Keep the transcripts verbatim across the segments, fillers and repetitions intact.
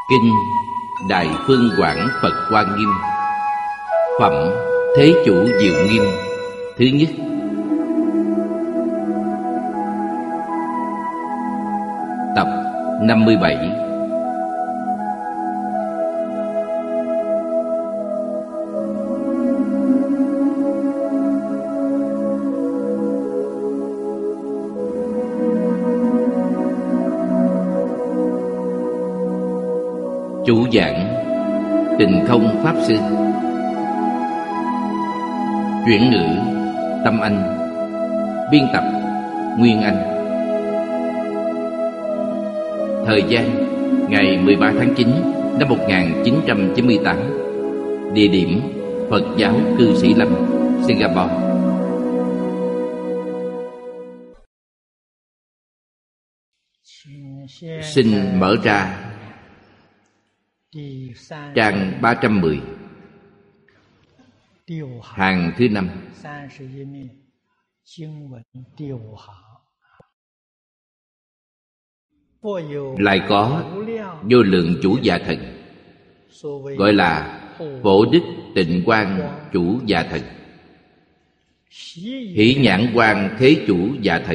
Kinh Đại Phương Quảng Phật Hoa Nghiêm, phẩm Thế Chủ Diệu Nghiêm thứ nhất. Tập năm mươi bảy. Chủ giảng Tịnh Không Pháp Sư. Chuyển ngữ Tâm Anh. Biên tập Nguyên Anh. Thời gian ngày mười ba tháng chín năm một nghìn chín trăm chín mươi tám. Địa điểm Phật giáo Cư Sĩ Lâm, Singapore. Xin mở ra trang ba trăm mười, hàng thứ năm. Lại có vô lượng chủ dạ thần, gọi là Phổ Đức Tịnh Quang chủ dạ thần, Hỷ Nhãn Quang Thế chủ dạ thần,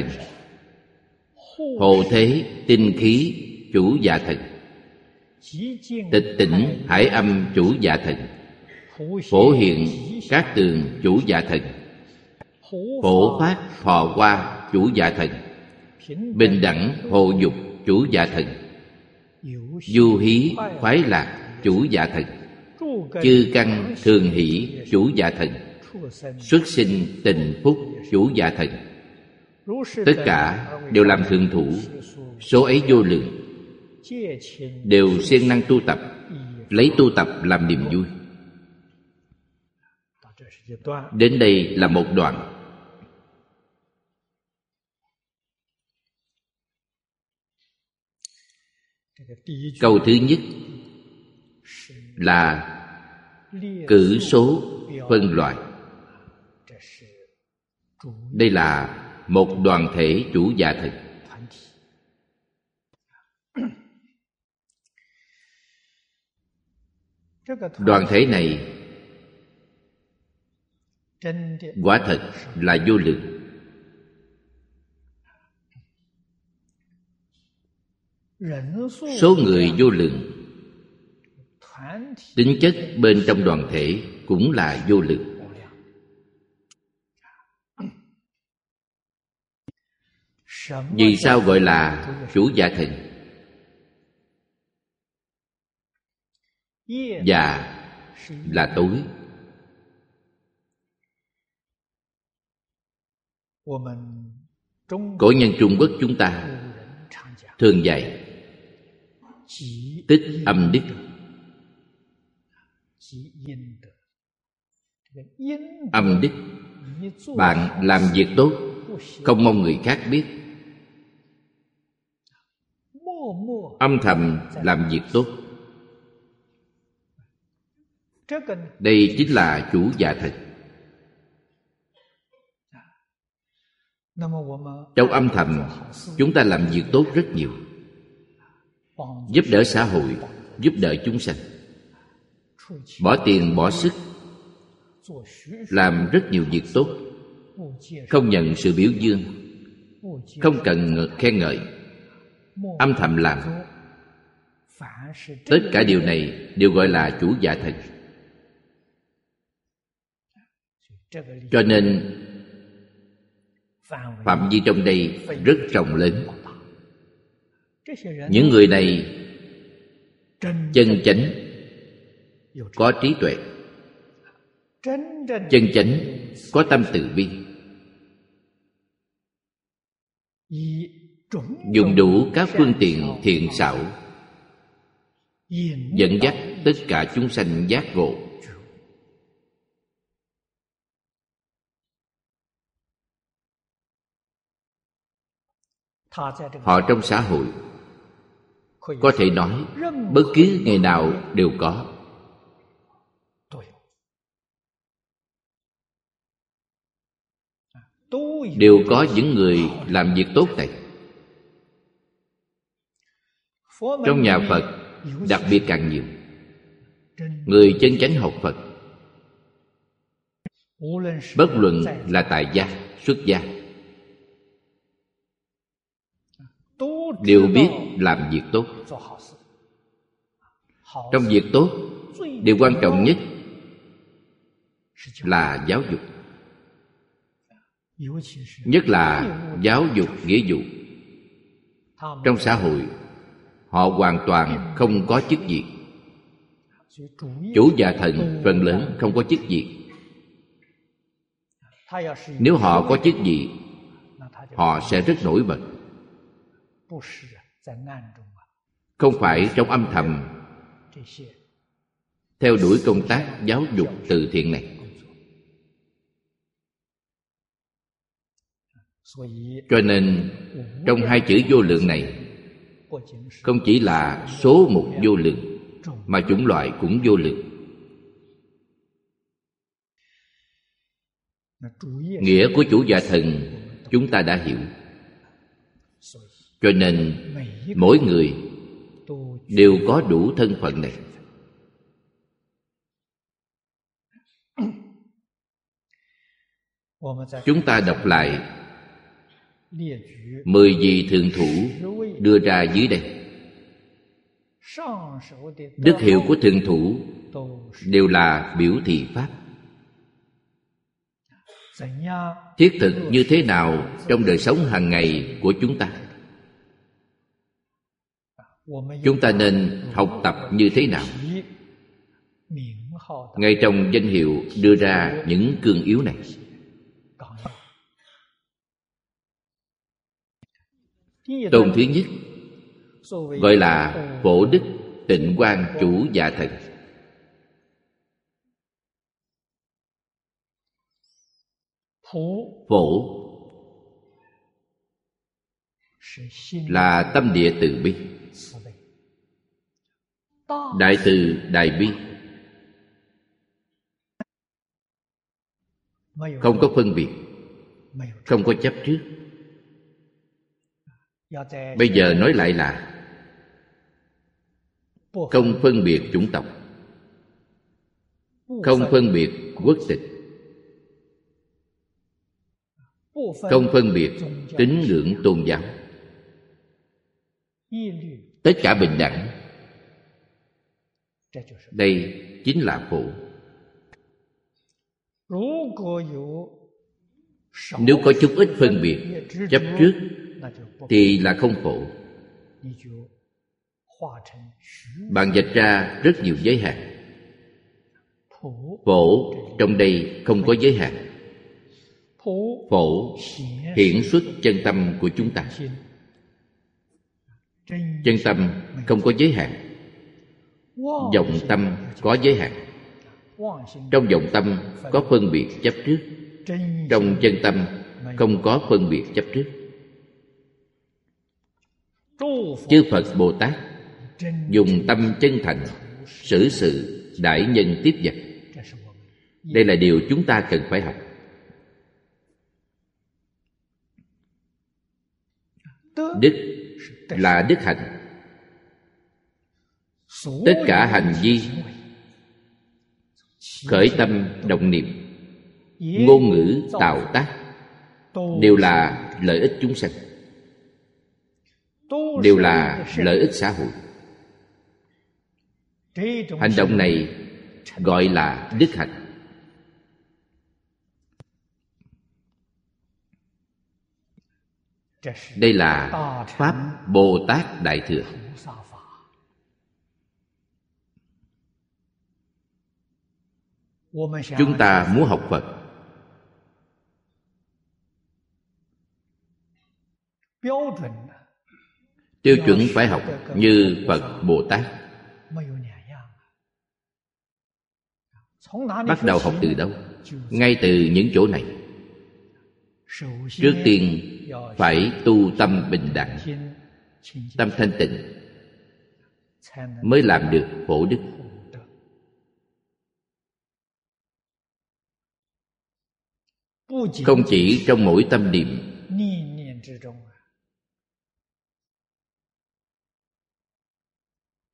Hộ Thế Tinh Khí chủ dạ thần, Tịch Tỉnh Hải Âm chủ dạ thần, Phổ Hiện Cát Tường chủ dạ thần, Phổ Phát Thọ Hoa chủ dạ thần, Bình Đẳng Hộ Dục chủ dạ thần, Du Hí Khoái Lạc chủ dạ thần, Chư Căn Thường Hỷ chủ dạ thần, Xuất Sinh Tình Phúc chủ dạ thần. Tất cả đều làm thượng thủ, số ấy vô lượng, đều siêng năng tu tập, lấy tu tập làm niềm vui. Đến đây là một đoạn. Câu thứ nhất là cử số phân loại. Đây là một đoàn thể chủ dạ thần. Đoàn thể này quả thật là vô lượng. Số người vô lượng, tính chất bên trong đoàn thể cũng là vô lượng. Vì sao gọi là chủ dạ thần? Dạ là tối. Cổ nhân Trung Quốc chúng ta thường dạy tích âm đức. Âm đức, bạn làm việc tốt, không mong người khác biết, âm thầm làm việc tốt. Đây chính là chủ dạ thần. Trong âm thầm, chúng ta làm việc tốt rất nhiều, giúp đỡ xã hội, giúp đỡ chúng sanh, bỏ tiền bỏ sức, làm rất nhiều việc tốt, không nhận sự biểu dương, không cần khen ngợi, âm thầm làm. Tất cả điều này đều gọi là chủ dạ thần. Cho nên phạm vi trong đây rất rộng lớn. Những người này chân chánh, có trí tuệ, chân chánh, có tâm từ bi, dùng đủ các phương tiện thiện xảo, dẫn dắt tất cả chúng sanh giác ngộ. Họ trong xã hội có thể nói bất cứ ngày nào đều có. Đều có những người làm việc tốt này. Trong nhà Phật đặc biệt càng nhiều. Người chân chánh học Phật, bất luận là tại gia, xuất gia, đều biết làm việc tốt. Trong việc tốt, điều quan trọng nhất là giáo dục, nhất là giáo dục nghĩa vụ. Trong xã hội, họ hoàn toàn không có chức vị. Chủ và thần phần lớn không có chức vị. Nếu họ có chức vị, họ sẽ rất nổi bật, không phải trong âm thầm theo đuổi công tác giáo dục từ thiện này. Cho nên trong hai chữ vô lượng này, không chỉ là số một vô lượng, mà chủng loại cũng vô lượng. Nghĩa của chủ và thần chúng ta đã hiểu. Cho nên mỗi người đều có đủ thân phận này. Chúng ta đọc lại mười vị thượng thủ đưa ra dưới đây. Đức hiệu của thượng thủ đều là biểu thị pháp. Thiết thực như thế nào trong đời sống hàng ngày của chúng ta? Chúng ta nên học tập như thế nào? Ngay trong danh hiệu đưa ra những cương yếu này. Tôn thứ nhất gọi là Phổ Đức Tịnh Quang Chủ Dạ Thần. Phổ là tâm địa từ bi, đại từ đại bi, không có phân biệt, không có chấp trước. Bây giờ nói lại là không phân biệt chủng tộc, không phân biệt quốc tịch, không phân biệt tín ngưỡng tôn giáo, tất cả bình đẳng. Đây chính là phổ. Nếu có chút ít phân biệt, chấp trước, thì là không phổ. Bạn vạch ra rất nhiều giới hạn. Phổ trong đây không có giới hạn. Phổ hiển xuất chân tâm của chúng ta. Chân tâm không có giới hạn. Vọng tâm có giới hạn. Trong vọng tâm có phân biệt chấp trước. Trong chân tâm không có phân biệt chấp trước. Chư Phật Bồ Tát dùng tâm chân thành xử sự đãi nhân tiếp vật. Đây là điều chúng ta cần phải học. Đức là đức hạnh. Tất cả hành vi, khởi tâm động niệm, ngôn ngữ tạo tác đều là lợi ích chúng sanh, đều là lợi ích xã hội. Hành động này gọi là đức hạnh. Đây là Pháp Bồ Tát Đại Thừa. Chúng ta muốn học Phật, tiêu chuẩn phải học như Phật Bồ Tát. Bắt đầu học từ đâu? Ngay từ những chỗ này. Trước tiên phải tu tâm bình đẳng, tâm thanh tịnh, mới làm được phổ đức. Không chỉ trong mỗi tâm niệm,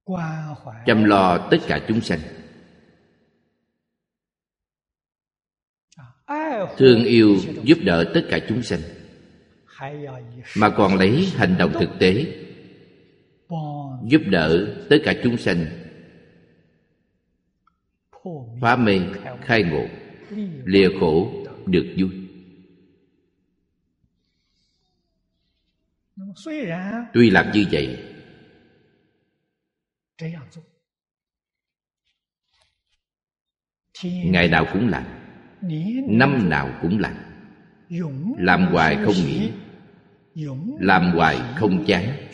chăm lo tất cả chúng sanh, thương yêu giúp đỡ tất cả chúng sanh, mà còn lấy hành động thực tế giúp đỡ tất cả chúng sanh phá mê khai ngộ, lìa khổ được vui. Tuy làm như vậy, ngày nào cũng làm, năm nào cũng làm, làm hoài không nghỉ, làm hoài không chán.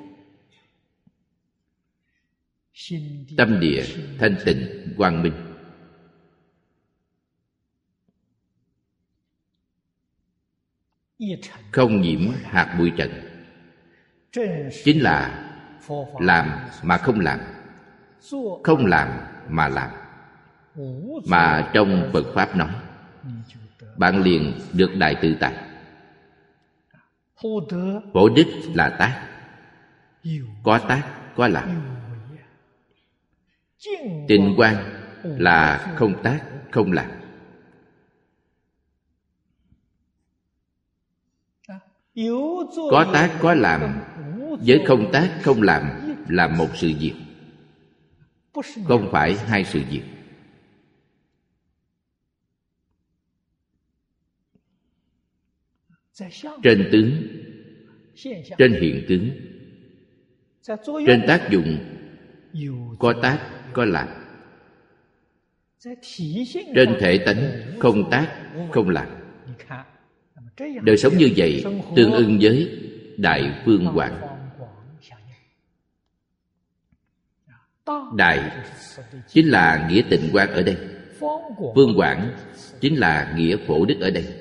Tâm địa thanh tịnh quang minh. Không nhiễm hạt bụi trần, chính là làm mà không làm, không làm mà làm. Mà trong Phật Pháp nói, bạn liền được đại tự tại. Phổ đức là tác, có tác có làm. Tịnh quang là không tác không làm. Có tác có làm với không tác không làm là một sự việc, không phải hai sự việc. Trên tướng, trên hiện tướng, trên tác dụng có tác có làm, trên thể tánh không tác không làm. Đời sống như vậy tương ưng với đại phương quảng. Đại chính là nghĩa tịnh quang ở đây, phương quảng chính là nghĩa phổ đức ở đây.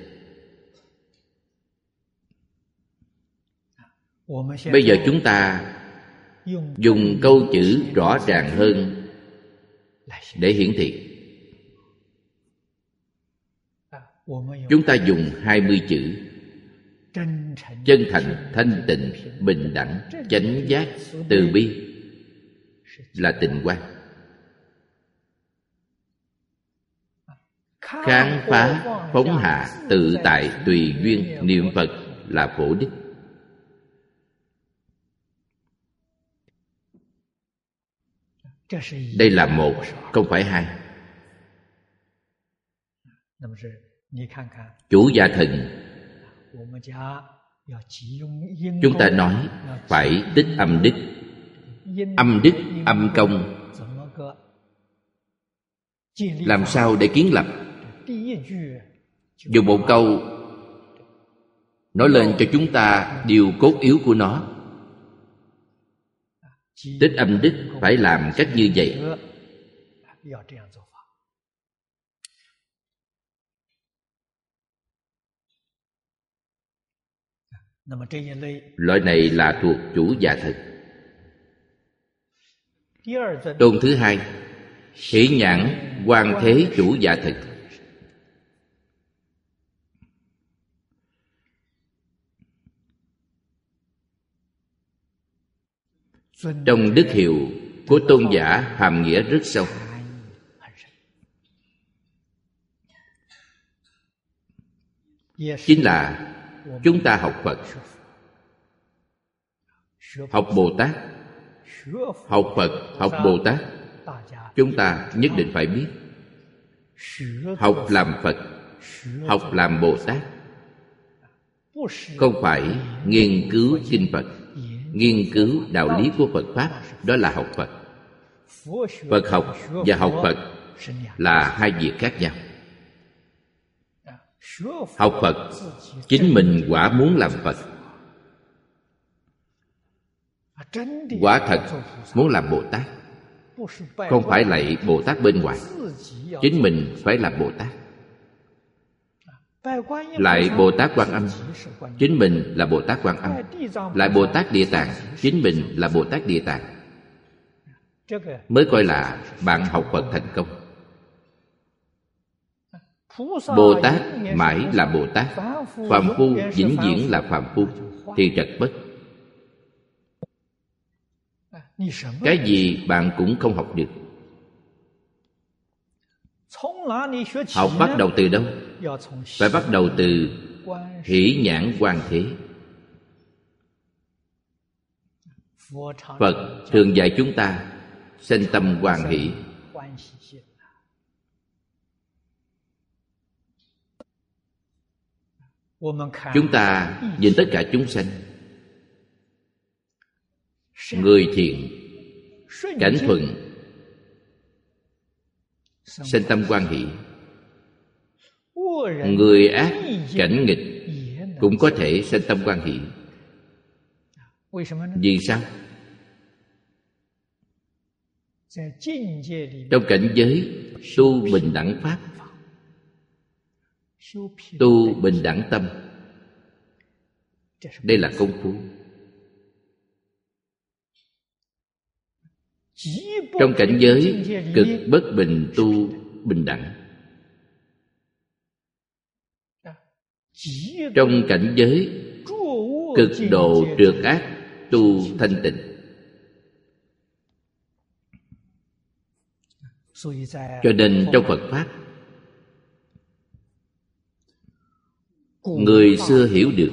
Bây giờ chúng ta dùng câu chữ rõ ràng hơn để hiển thị. Chúng ta dùng hai mươi chữ: chân thành, thanh tịnh, bình đẳng, chánh giác, từ bi, là tịnh quang. Khám phá, phóng hạ, tự tại, tùy duyên, niệm Phật là phổ đức. Đây là một, không phải hai. Chủ gia thần, chúng ta nói phải tích âm đức. Âm đức, âm công, làm sao để kiến lập? Dùng một câu nói lên cho chúng ta điều cốt yếu của nó. Tích âm đức phải làm cách như vậy. Loại này là thuộc chủ dạ thần. Tôn thứ hai, hỷ nhãn quan thế chủ dạ thần. Trong đức hiệu của tôn giả hàm nghĩa rất sâu. Chính là chúng ta học Phật, học Bồ Tát, học Phật, học Bồ Tát, chúng ta nhất định phải biết học làm Phật, học làm Bồ Tát không phải nghiên cứu kinh Phật, nghiên cứu đạo lý của Phật Pháp, đó là học Phật. Phật học và học Phật là hai việc khác nhau. Học Phật, chính mình quả muốn làm Phật, quả thật muốn làm Bồ Tát, không phải lạy Bồ Tát bên ngoài. Chính mình phải làm Bồ Tát. Lại Bồ Tát Quan Âm, chính mình là Bồ Tát Quan Âm. Lại Bồ Tát Địa Tạng, chính mình là Bồ Tát Địa Tạng. Mới coi là bạn học Phật thành công. Bồ Tát mãi là Bồ Tát, phàm phu vĩnh viễn là phàm phu, thì trật bất. cái gì bạn cũng không học được. Học bắt đầu từ đâu? Phải bắt đầu từ hỷ nhãn quan thế. Phật thường dạy chúng ta sanh tâm hoan hỷ. Chúng ta nhìn tất cả chúng sanh, người thiện, cảnh thuận, sanh tâm hoan hỷ. Người ác, cảnh nghịch cũng có thể sanh tâm hoan hỷ. Vì sao? Trong cảnh giới tu bình đẳng pháp, tu bình đẳng tâm, đây là công phu. Trong cảnh giới cực bất bình tu bình đẳng, trong cảnh giới cực độ trượt ác tu thanh tịnh. Cho nên trong Phật Pháp, người xưa hiểu được.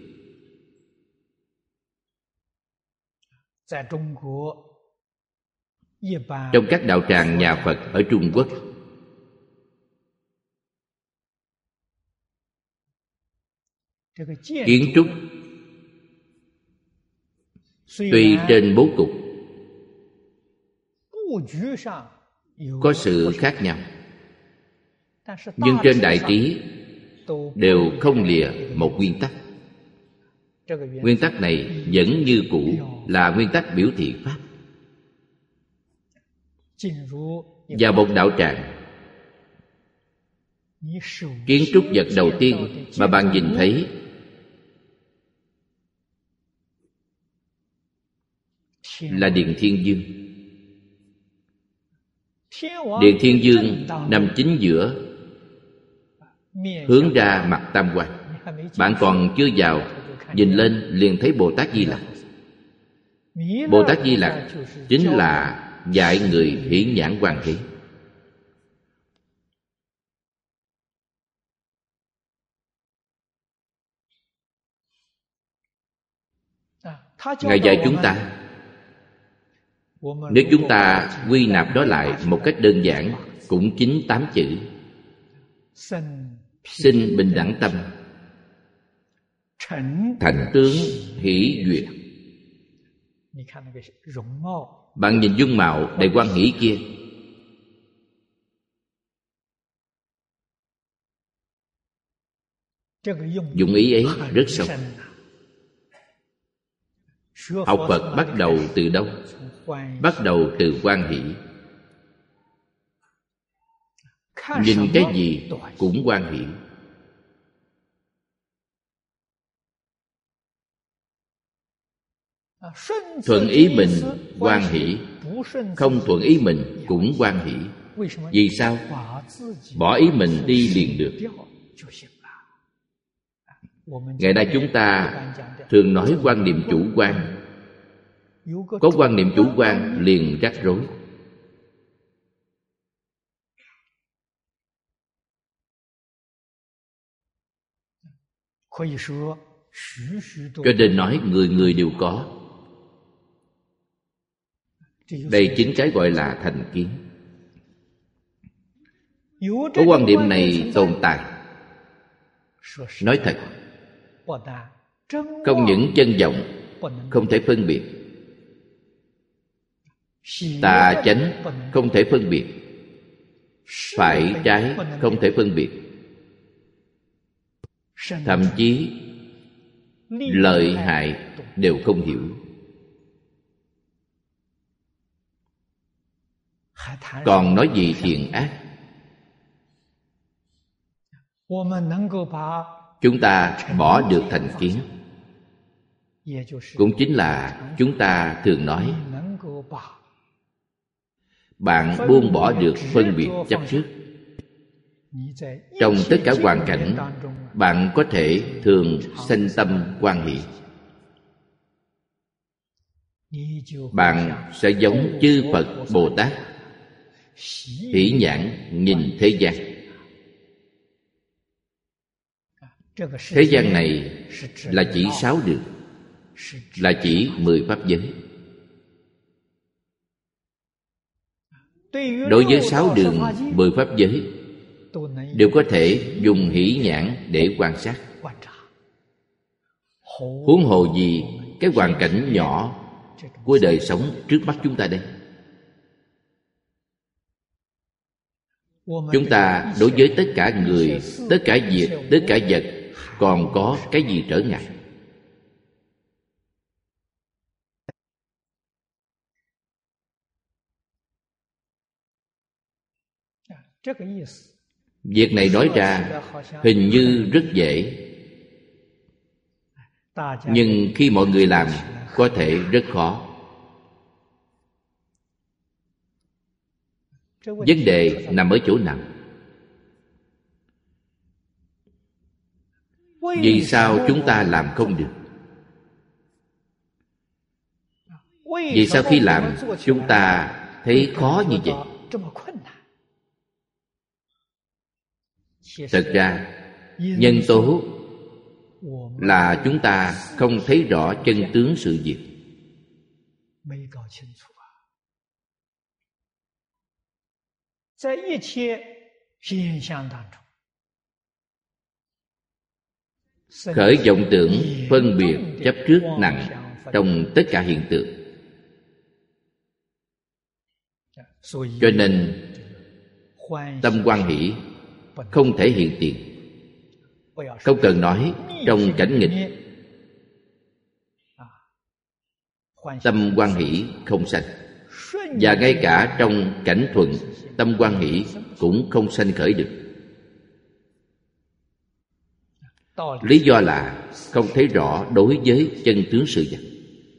Trong các đạo tràng nhà Phật ở Trung Quốc, kiến trúc tuy trên bố cục có sự khác nhau, nhưng trên đại trí đều không lìa một nguyên tắc. Nguyên tắc này vẫn như cũ là nguyên tắc biểu thị Pháp. Vào một đạo tràng, kiến trúc vật đầu tiên mà bạn nhìn thấy là Điện Thiên Dương. Điện Thiên Dương nằm chính giữa, hướng ra mặt tam quan. Bạn còn chưa vào, nhìn lên liền thấy Bồ Tát Di Lặc. Bồ Tát Di Lặc chính là dạy người hỷ nhãn quan thế. Ngài dạy chúng ta, nếu chúng ta quy nạp đó lại một cách đơn giản, cũng chính tám chữ: sinh bình đẳng tâm, thành tướng hỷ duyệt. Bạn nhìn dung mạo đầy hoan hỷ kia, dụng ý ấy rất sâu. Học Phật bắt đầu từ đâu? Bắt đầu từ hoan hỷ. Nhìn cái gì cũng hoan hỷ. Thuận ý mình hoan hỷ, không thuận ý mình cũng hoan hỷ. Vì sao? Bỏ ý mình đi liền được. Ngày nay chúng ta thường nói quan niệm chủ quan. Có quan niệm chủ quan liền rắc rối. Cho nên nói người người đều có. Đây chính cái gọi là thành kiến. Có quan điểm này tồn tại, nói thật, không những chân vọng không thể phân biệt, tà chánh không thể phân biệt, phải trái không thể phân biệt, thậm chí lợi hại đều không hiểu. Còn nói gì thiện ác? Chúng ta bỏ được thành kiến, cũng chính là chúng ta thường nói bạn buông bỏ được phân biệt chấp trước. Trong tất cả hoàn cảnh, bạn có thể thường sanh tâm hoan hỷ. bạn sẽ giống chư Phật Bồ Tát, hỷ nhãn nhìn thế gian. Thế gian này là chỉ sáu đường, là chỉ mười pháp giới. Đối với sáu đường, mười pháp giới đều có thể dùng hỷ nhãn để quan sát. Huống hồ gì cái hoàn cảnh nhỏ của đời sống trước mắt chúng ta đây. Chúng ta đối với tất cả người, tất cả việc, tất cả vật còn có cái gì trở ngại? Việc này nói ra hình như rất dễ, nhưng khi mọi người làm có thể rất khó. Vấn đề nằm ở chỗ nào? Vì sao chúng ta làm không được? Vì sao khi làm chúng ta thấy khó như vậy? Thật ra nhân tố là chúng ta không thấy rõ chân tướng sự việc. Khởi vọng tưởng phân biệt chấp trước nặng trong tất cả hiện tượng. Cho nên tâm hoan hỷ không thể hiện tiền. Không cần nói trong cảnh nghịch, tâm hoan hỷ không sanh. Và ngay cả trong cảnh thuận, tâm hoan hỷ cũng không sanh khởi được. Lý do là không thấy rõ đối với chân tướng sự vật.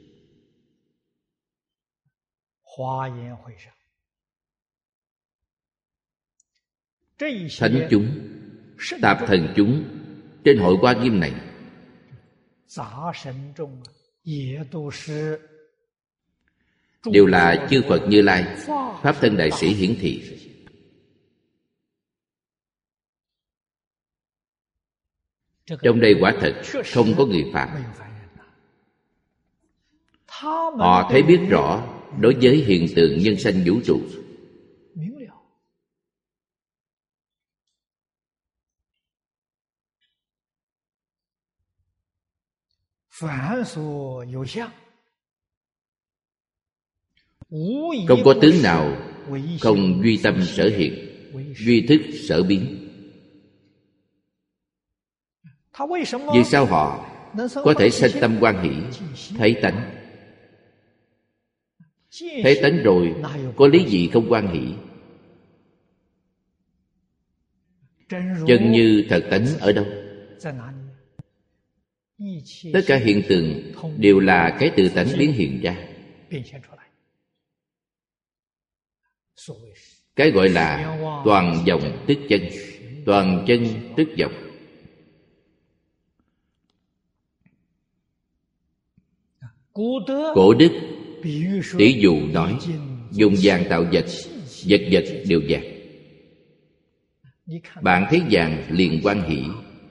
Thánh chúng, tạp thần chúng trên hội Hoa Nghiêm này đều là chư Phật Như Lai, Pháp Thân Đại Sĩ hiển thị. Trong đây quả thật không có người phạm. Họ thấy biết rõ đối với hiện tượng nhân sanh vũ trụ. Không có tướng nào không duy tâm sở hiện, duy thức sở biến. Vì sao họ có thể sanh tâm hoan hỷ, thấy tánh? Thấy tánh rồi, có lý gì không hoan hỷ? Chân như thật tánh ở đâu? Tất cả hiện tượng đều là cái tự tánh biến hiện ra. Cái gọi là toàn vọng tức chân, toàn chân tức vọng. Cổ đức tỷ dụ nói, dùng vàng tạo vật, vật vật đều vàng. Bạn thấy vàng liền hoan hỷ.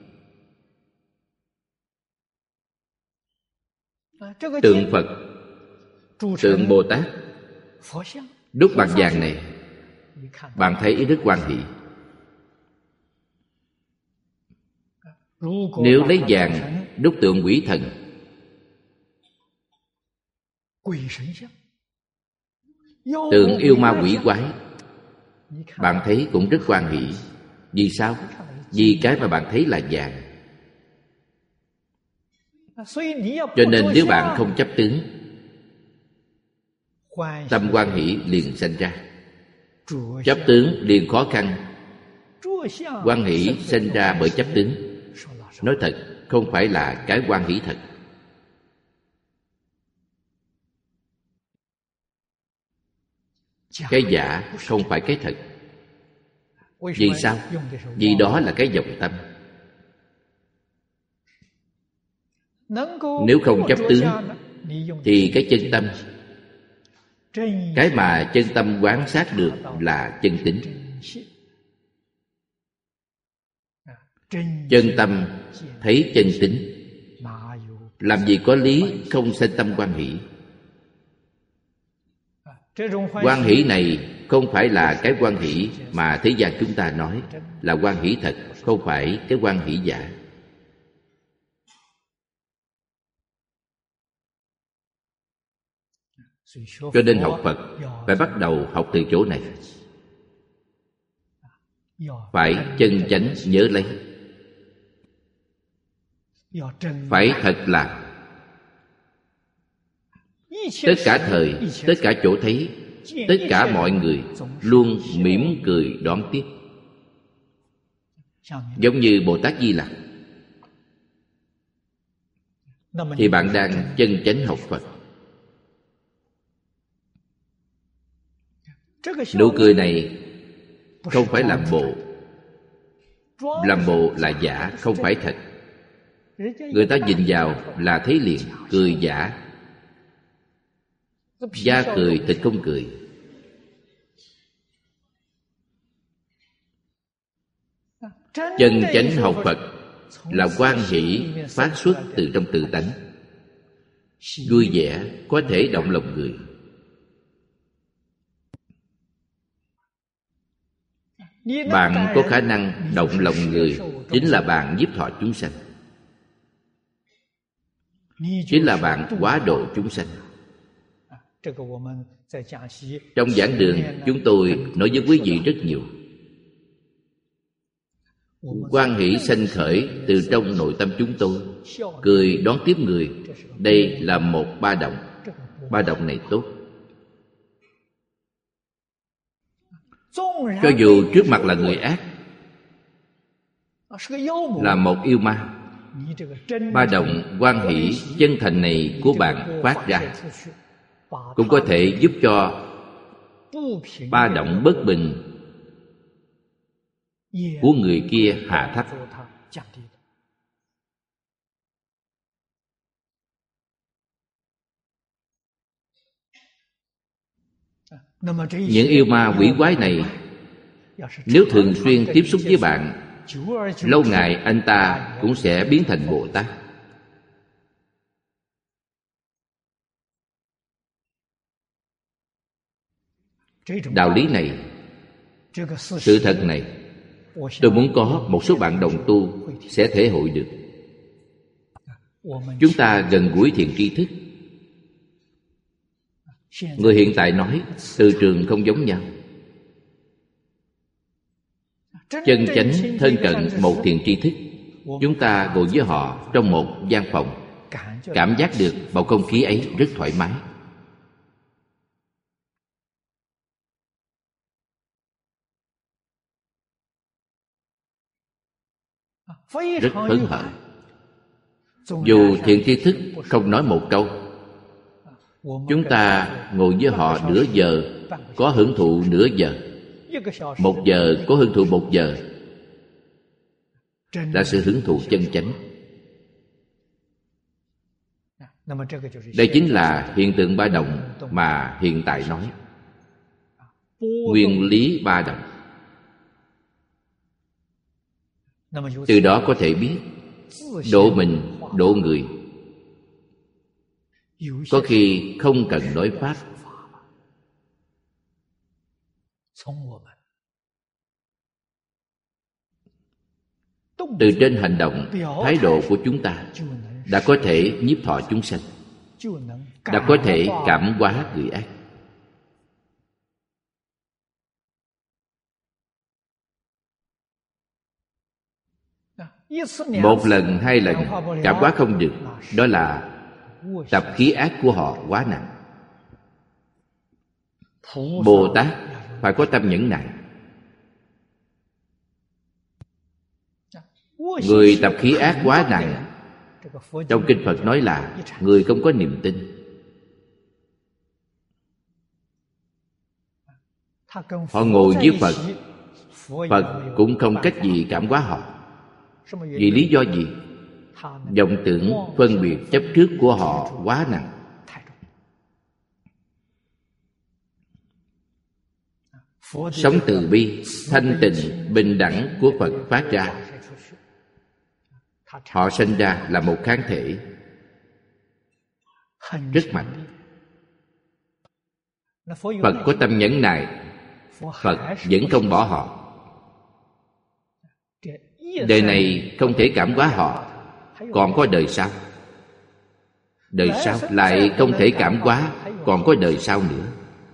Tượng Phật, tượng Bồ Tát đúc bằng vàng này, bạn thấy rất hoan hỷ. Nếu lấy vàng đúc tượng quỷ thần, tượng yêu ma quỷ quái, bạn thấy cũng rất hoan hỷ. Vì sao? Vì cái mà bạn thấy là vàng. Cho nên nếu bạn không chấp tướng, tâm hoan hỷ liền sanh ra. Chấp tướng liền khó khăn. Hoan hỷ sanh ra bởi chấp tướng. Nói thật, không phải là cái hoan hỷ thật. Cái giả không phải cái thật. Vì sao? Vì đó là cái vọng tâm. Nếu không chấp tướng, thì cái chân tâm, cái mà chân tâm quan sát được là chân tính. Chân tâm thấy chân tính, làm gì có lý không sanh tâm hoan hỷ. Hoan hỷ này không phải là cái hoan hỷ mà thế gian chúng ta nói, là hoan hỷ thật, không phải cái hoan hỷ giả. Cho nên học Phật phải bắt đầu học từ chỗ này. Phải chân chánh nhớ lấy, phải thật làm. Tất cả thời, tất cả chỗ thấy, tất cả mọi người luôn mỉm cười đón tiếp. Giống như Bồ Tát Di Lặc, thì bạn đang chân chánh học Phật. Nụ cười này không phải làm bộ. Làm bộ là giả, không phải thật. Người ta nhìn vào là thấy liền, cười giả. Da cười thịt không cười. Chân chánh học Phật là hoan hỷ phát xuất từ trong tự tánh. Vui vẻ có thể động lòng người. Bạn có khả năng động lòng người, chính là bạn nhiếp thọ chúng sanh, chính là bạn hóa độ chúng sanh. Trong giảng đường chúng tôi nói với quý vị rất nhiều. Hoan hỷ sanh khởi từ trong nội tâm chúng tôi, cười đón tiếp người. Đây là một ba động. Ba động này tốt. Cho dù trước mặt là người ác, là một yêu ma, ba động hoan hỷ chân thành này của bạn phát ra cũng có thể giúp cho ba động bất bình của người kia hạ thấp. Những yêu ma quỷ quái này, nếu thường xuyên tiếp xúc với bạn, lâu ngày anh ta cũng sẽ biến thành Bồ Tát. Đạo lý này, sự thật này, tôi muốn có một số bạn đồng tu sẽ thể hội được. Chúng ta gần gũi thiện tri thức. Người hiện tại nói từ trường không giống nhau. Chân chánh thân cận một thiện tri thức, chúng ta ngồi với họ trong một gian phòng, cảm giác được bầu không khí ấy rất thoải mái. Rất phấn khởi. Dù thiện tri thức không nói một câu, chúng ta ngồi với họ nửa giờ, có hưởng thụ nửa giờ. Một giờ có hưởng thụ một giờ, là sự hưởng thụ chân chánh. Đây chính là hiện tượng ba động mà hiện tại nói. Nguyên lý ba động. Từ đó có thể biết độ mình, độ người. Có khi không cần nói pháp, từ trên hành động, thái độ của chúng ta đã có thể nhiếp thọ chúng sanh, đã có thể cảm hóa người ác. Một lần, hai lần cảm hóa không được, đó là tập khí ác của họ quá nặng. Bồ Tát phải có tâm nhẫn nại. Người tập khí ác quá nặng, trong kinh Phật nói là người không có niềm tin. Họ ngồi với Phật, Phật cũng không cách gì cảm hóa họ. Vì lý do gì? Vọng tưởng phân biệt chấp trước của họ quá nặng. Sống từ bi, thanh tịnh, bình đẳng của Phật phát ra. Họ sinh ra là một kháng thể rất mạnh. Phật có tâm nhẫn nại, Phật vẫn không bỏ họ. Đời này không thể cảm hóa họ, còn có đời sau. Đời sau lại không thể cảm hóa, còn có đời sau nữa.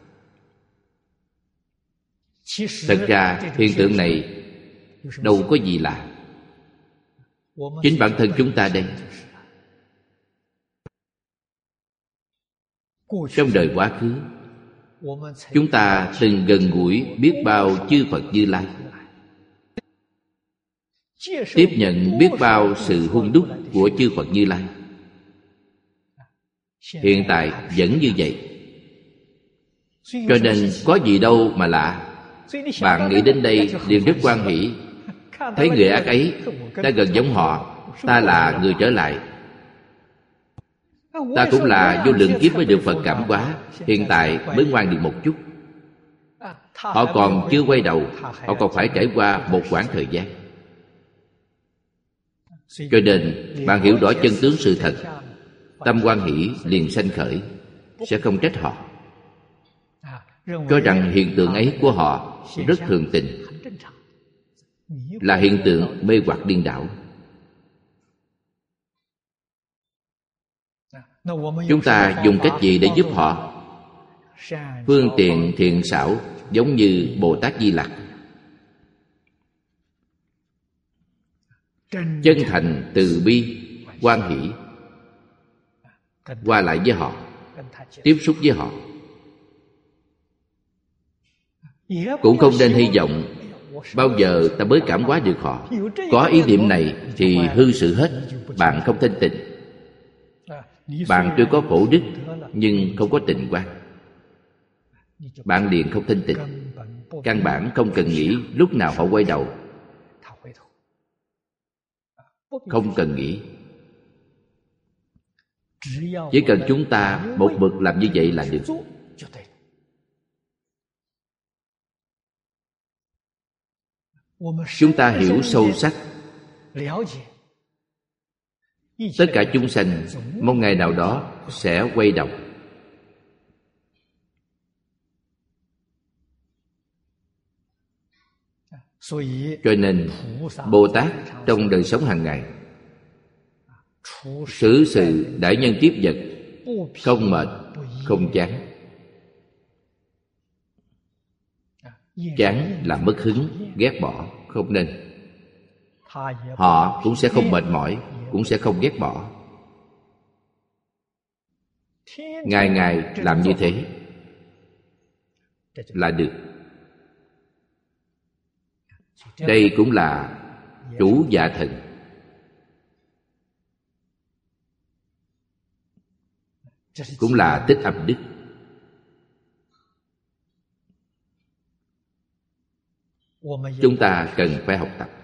Thật ra hiện tượng này đâu có gì lạ. Chính bản thân chúng ta đây, trong đời quá khứ, chúng ta từng gần gũi biết bao chư Phật Như Lai, tiếp nhận biết bao sự hung đúc của chư Phật Như Lai. Hiện tại vẫn như vậy. Cho nên có gì đâu mà lạ. Bạn nghĩ đến đây liền rất hoan hỷ. Thấy người ác ấy, ta gần giống họ, ta là người trở lại. Ta cũng là vô lượng kiếp mới được Phật cảm hóa, hiện tại mới ngoan được một chút. Họ còn chưa quay đầu, họ còn phải trải qua một quãng thời gian. Cho nên bạn hiểu rõ chân tướng sự thật, tâm hoan hỷ liền sanh khởi, sẽ không trách họ, cho rằng hiện tượng ấy của họ rất thường tình, là hiện tượng mê hoặc điên đảo. Chúng ta dùng cách gì để giúp họ? Phương tiện thiện xảo, giống như Bồ Tát Di Lặc. Chân thành, từ bi, hoan hỷ, qua lại với họ, tiếp xúc với họ. Cũng không nên hy vọng bao giờ ta mới cảm hóa được họ. Có ý niệm này thì hư sự hết. Bạn không thanh tịnh. Bạn chưa có khổ đức, nhưng không có tịnh quan. Bạn liền không thanh tịnh. Căn bản không cần nghĩ lúc nào họ quay đầu. Không cần nghĩ. Chỉ cần chúng ta một mực làm như vậy là được. Chúng ta hiểu sâu sắc, tất cả chúng sanh một ngày nào đó sẽ quay đầu. Cho nên Bồ Tát trong đời sống hàng ngày xử sự đại nhân tiếp vật, không mệt, không chán. Chán là mất hứng, ghét bỏ, không nên. Họ cũng sẽ không mệt mỏi, cũng sẽ không ghét bỏ. Ngày ngày làm như thế là được. Đây cũng là chủ dạ thần. Cũng là tích âm đức. Chúng ta cần phải học tập.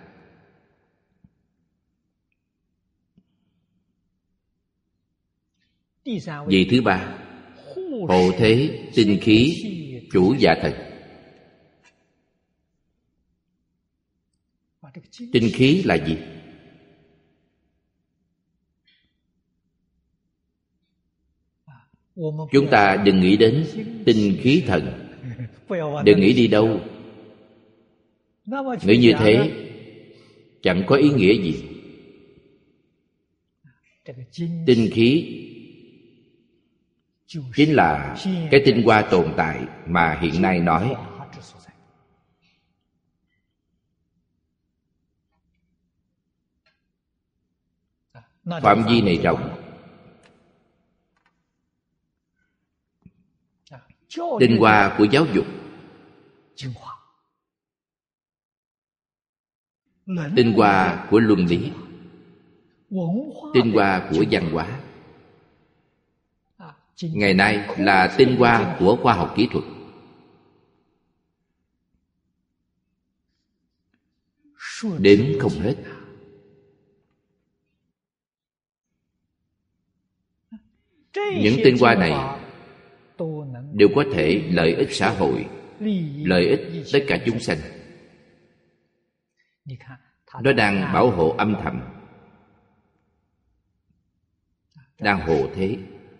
Vị thứ ba, hộ thế tinh khí chủ dạ thần. Tinh khí là gì? Chúng ta đừng nghĩ đến tinh khí thần. Đừng nghĩ đi đâu. Nghĩ như thế chẳng có ý nghĩa gì. Tinh khí chính là cái tinh hoa tồn tại mà hiện nay nói. Phạm vi này rộng. Tinh hoa của giáo dục, tinh hoa của luân lý, tinh hoa của văn hóa. Ngày nay là tinh hoa của khoa học kỹ thuật. Đếm không hết. Những tinh hoa này đều có thể lợi ích xã hội, lợi ích tất cả chúng sanh. Nó đang bảo hộ âm thầm, đang hộ thế.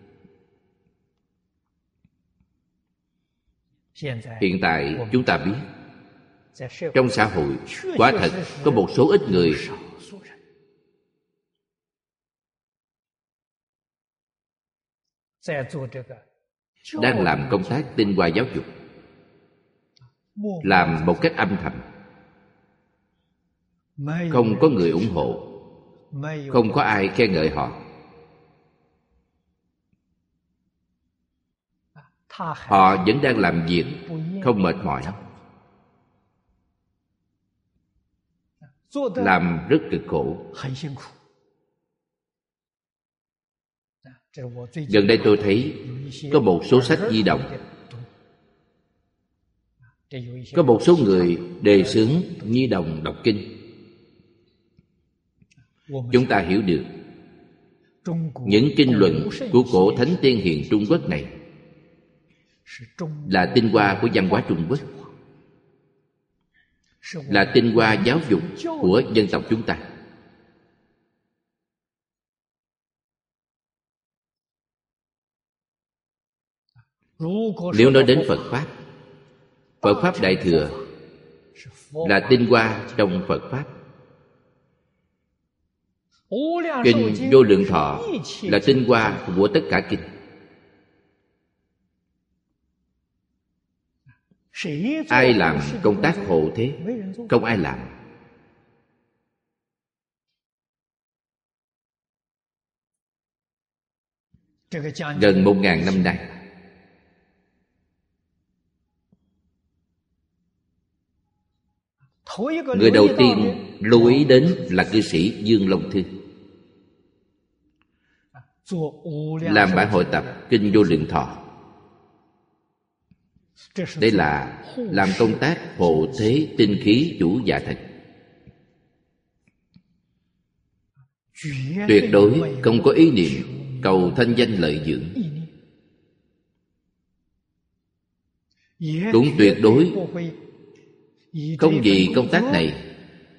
Hiện tại chúng ta biết, trong xã hội quả thật có một số ít người đang làm công tác tinh hoa giáo dục, làm một cách âm thầm, không có người ủng hộ, không có ai khen ngợi họ. Họ vẫn đang làm việc không mệt mỏi, làm rất cực khổ. Gần đây tôi thấy có một số sách di động, có một số người đề xướng nhi đồng đọc kinh. Chúng ta hiểu được những kinh luận của cổ thánh tiên hiền Trung Quốc này là tinh hoa của văn hóa Trung Quốc, là tinh hoa giáo dục của dân tộc chúng ta. Nếu nói đến Phật Pháp, Phật Pháp Đại Thừa là tinh hoa trong Phật Pháp. Kinh Vô Lượng Thọ là tinh hoa của tất cả kinh. Ai làm công tác hộ thế? Không ai làm. Gần một ngàn năm nay, người đầu tiên lưu ý đến là cư sĩ Dương Long Thư, làm bản hội tập Kinh Vô Lượng Thọ. Đây là làm công tác hộ thế tinh khí chủ dạ thần. Tuyệt đối không có ý niệm cầu thanh danh lợi dưỡng, cũng tuyệt đối không vì công tác này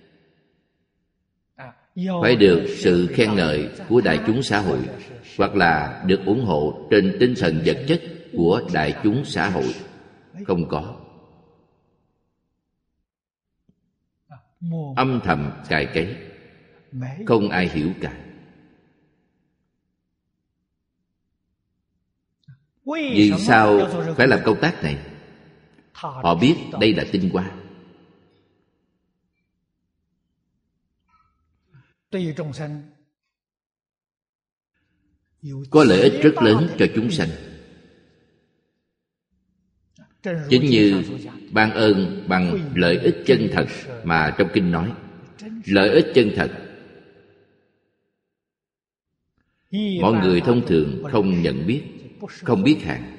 phải được sự khen ngợi của đại chúng xã hội, hoặc là được ủng hộ trên tinh thần vật chất của đại chúng xã hội. Không có. Âm thầm cài cấy, không ai hiểu cả. Vì sao phải làm công tác này? Họ biết đây là tinh hoa. Có lợi ích rất lớn cho chúng sanh. Chính như ban ơn bằng lợi ích chân thật mà trong kinh nói. Lợi ích chân thật, mọi người thông thường không nhận biết, không biết hạn.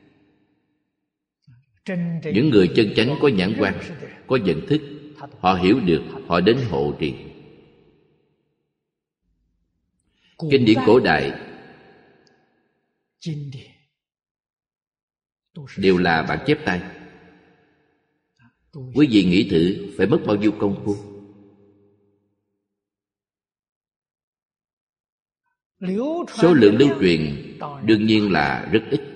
Những người chân chánh có nhãn quan, có nhận thức, họ hiểu được, họ đến hộ trì. Kinh điển cổ đại đều là bản chép tay. Quý vị nghĩ thử phải mất bao nhiêu công phu. Số lượng lưu truyền đương nhiên là rất ít,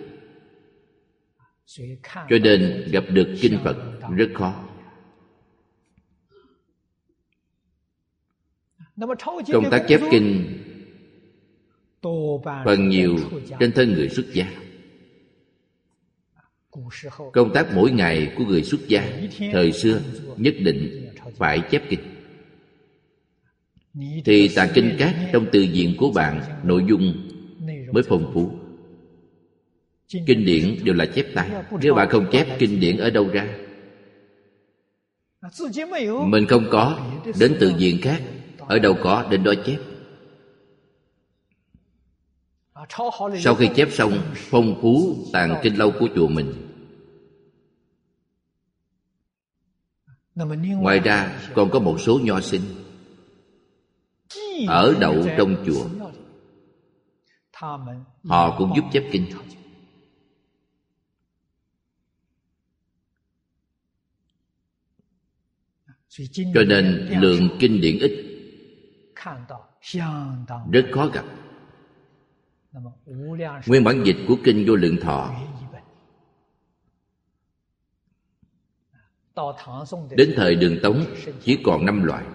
cho nên gặp được kinh Phật rất khó. Công tác chép kinh phần nhiều trên thân người xuất gia. Công tác mỗi ngày của người xuất gia thời xưa nhất định phải chép kinh, thì tạng kinh các trong từ điển của bạn nội dung mới phong phú. Kinh điển đều là chép tay. Nếu bạn không chép, kinh điển ở đâu ra? Mình không có, đến từ điển khác, ở đâu có, đến đó chép. Sau khi chép xong, phong phú tạng kinh lâu của chùa mình. Ngoài ra còn có một số nho sinh ở đậu trong chùa, họ cũng giúp chép kinh. Cho nên lượng kinh điển ít, rất khó gặp. Nguyên bản dịch của kinh Vô Lượng Thọ đến thời Đường Tống chỉ còn năm loại.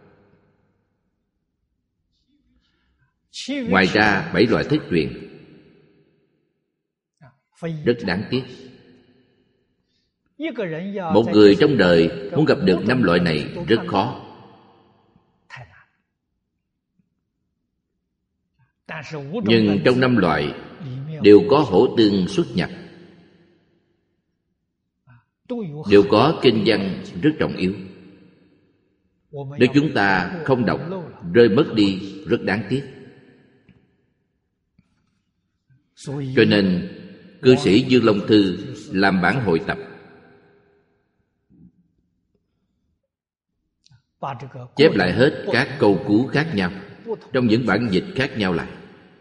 Ngoài ra bảy loại thuyết truyền, rất đáng tiếc. Một người trong đời muốn gặp được năm loại này rất khó. Nhưng trong năm loại đều có hỗ tương xuất nhập, đều có kinh văn rất trọng yếu. Nếu chúng ta không đọc, rơi mất đi rất đáng tiếc. Cho nên cư sĩ Dương Long Thư làm bản hội tập, chép lại hết các câu cú khác nhau trong những bản dịch khác nhau lại.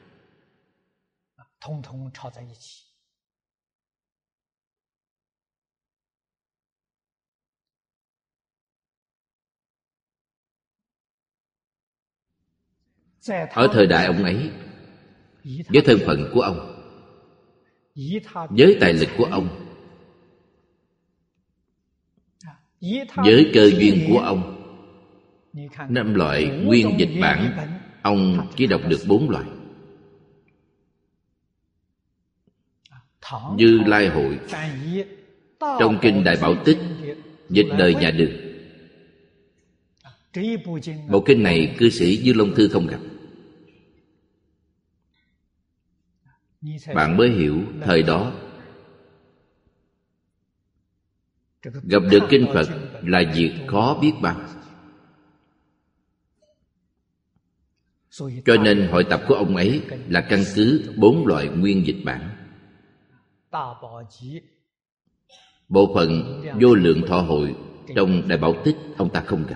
Ở thời đại ông ấy, với thân phận của ông, với tài lực của ông, với cơ duyên của ông, năm loại nguyên dịch bản, ông chỉ đọc được bốn loại. Như Lai Hội trong kinh Đại Bảo Tích dịch đời nhà Đường, bộ kinh này cư sĩ Dương Long Thư không gặp. Bạn mới hiểu thời đó gặp được kinh Phật là việc khó biết bao. Cho nên hội tập của ông ấy là căn cứ bốn loại nguyên dịch bản. Bộ phận Vô Lượng Thọ Hội trong Đại Bảo Tích ông ta không gặp.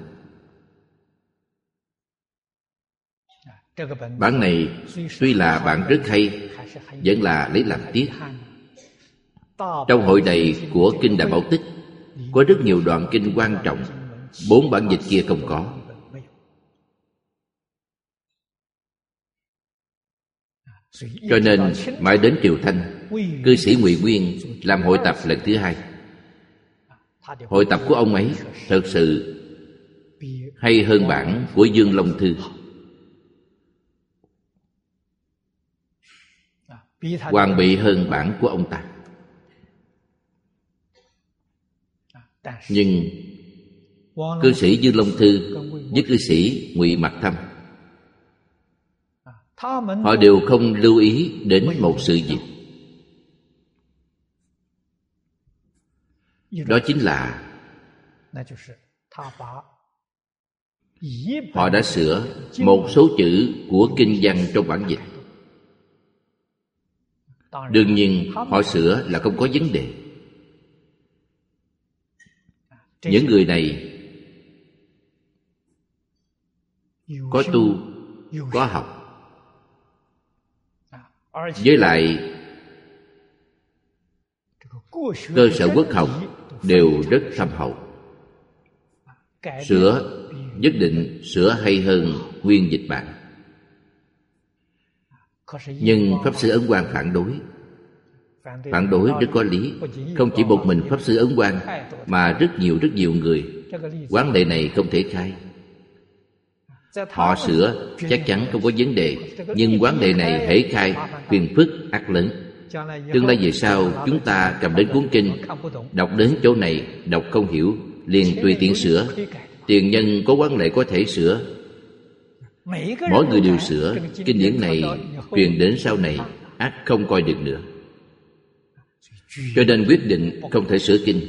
Bản này tuy là bản rất hay, vẫn là lấy làm tiếc. Trong hội đầy của kinh Đại Bảo Tích có rất nhiều đoạn kinh quan trọng, bốn bản dịch kia không có. Cho nên mãi đến triều Thanh, cư sĩ Ngụy Nguyên làm hội tập lần thứ hai. Hội tập của ông ấy thật sự hay hơn bản của Dương Long Thư, hoàn bị hơn bản của ông ta. Nhưng cư sĩ Dương Long Thư với cư sĩ Ngụy Mạc Thâm, họ đều không lưu ý đến một sự việc. Đó chính là họ đã sửa một số chữ của kinh văn trong bản dịch. Đương nhiên họ sửa là không có vấn đề. Những người này có tu, có học, với lại cơ sở quốc học đều rất thâm hậu. Sửa nhất định sửa hay hơn nguyên dịch bản. Nhưng Pháp Sư Ấn Quang phản đối. Phản đối rất có lý. Không chỉ một mình Pháp Sư Ấn Quang, mà rất nhiều rất nhiều người. Quán lệ này không thể khai. Họ sửa chắc chắn không có vấn đề, nhưng quán lệ này hễ khai, phiền phức ắt lớn. Tương lai về sau chúng ta cầm đến cuốn kinh, đọc đến chỗ này đọc không hiểu, liền tùy tiện sửa. Tiền nhân có quán lệ có thể sửa, mỗi người đều sửa. Kinh điển này truyền đến sau này ắt không coi được nữa. Cho nên quyết định không thể sửa kinh.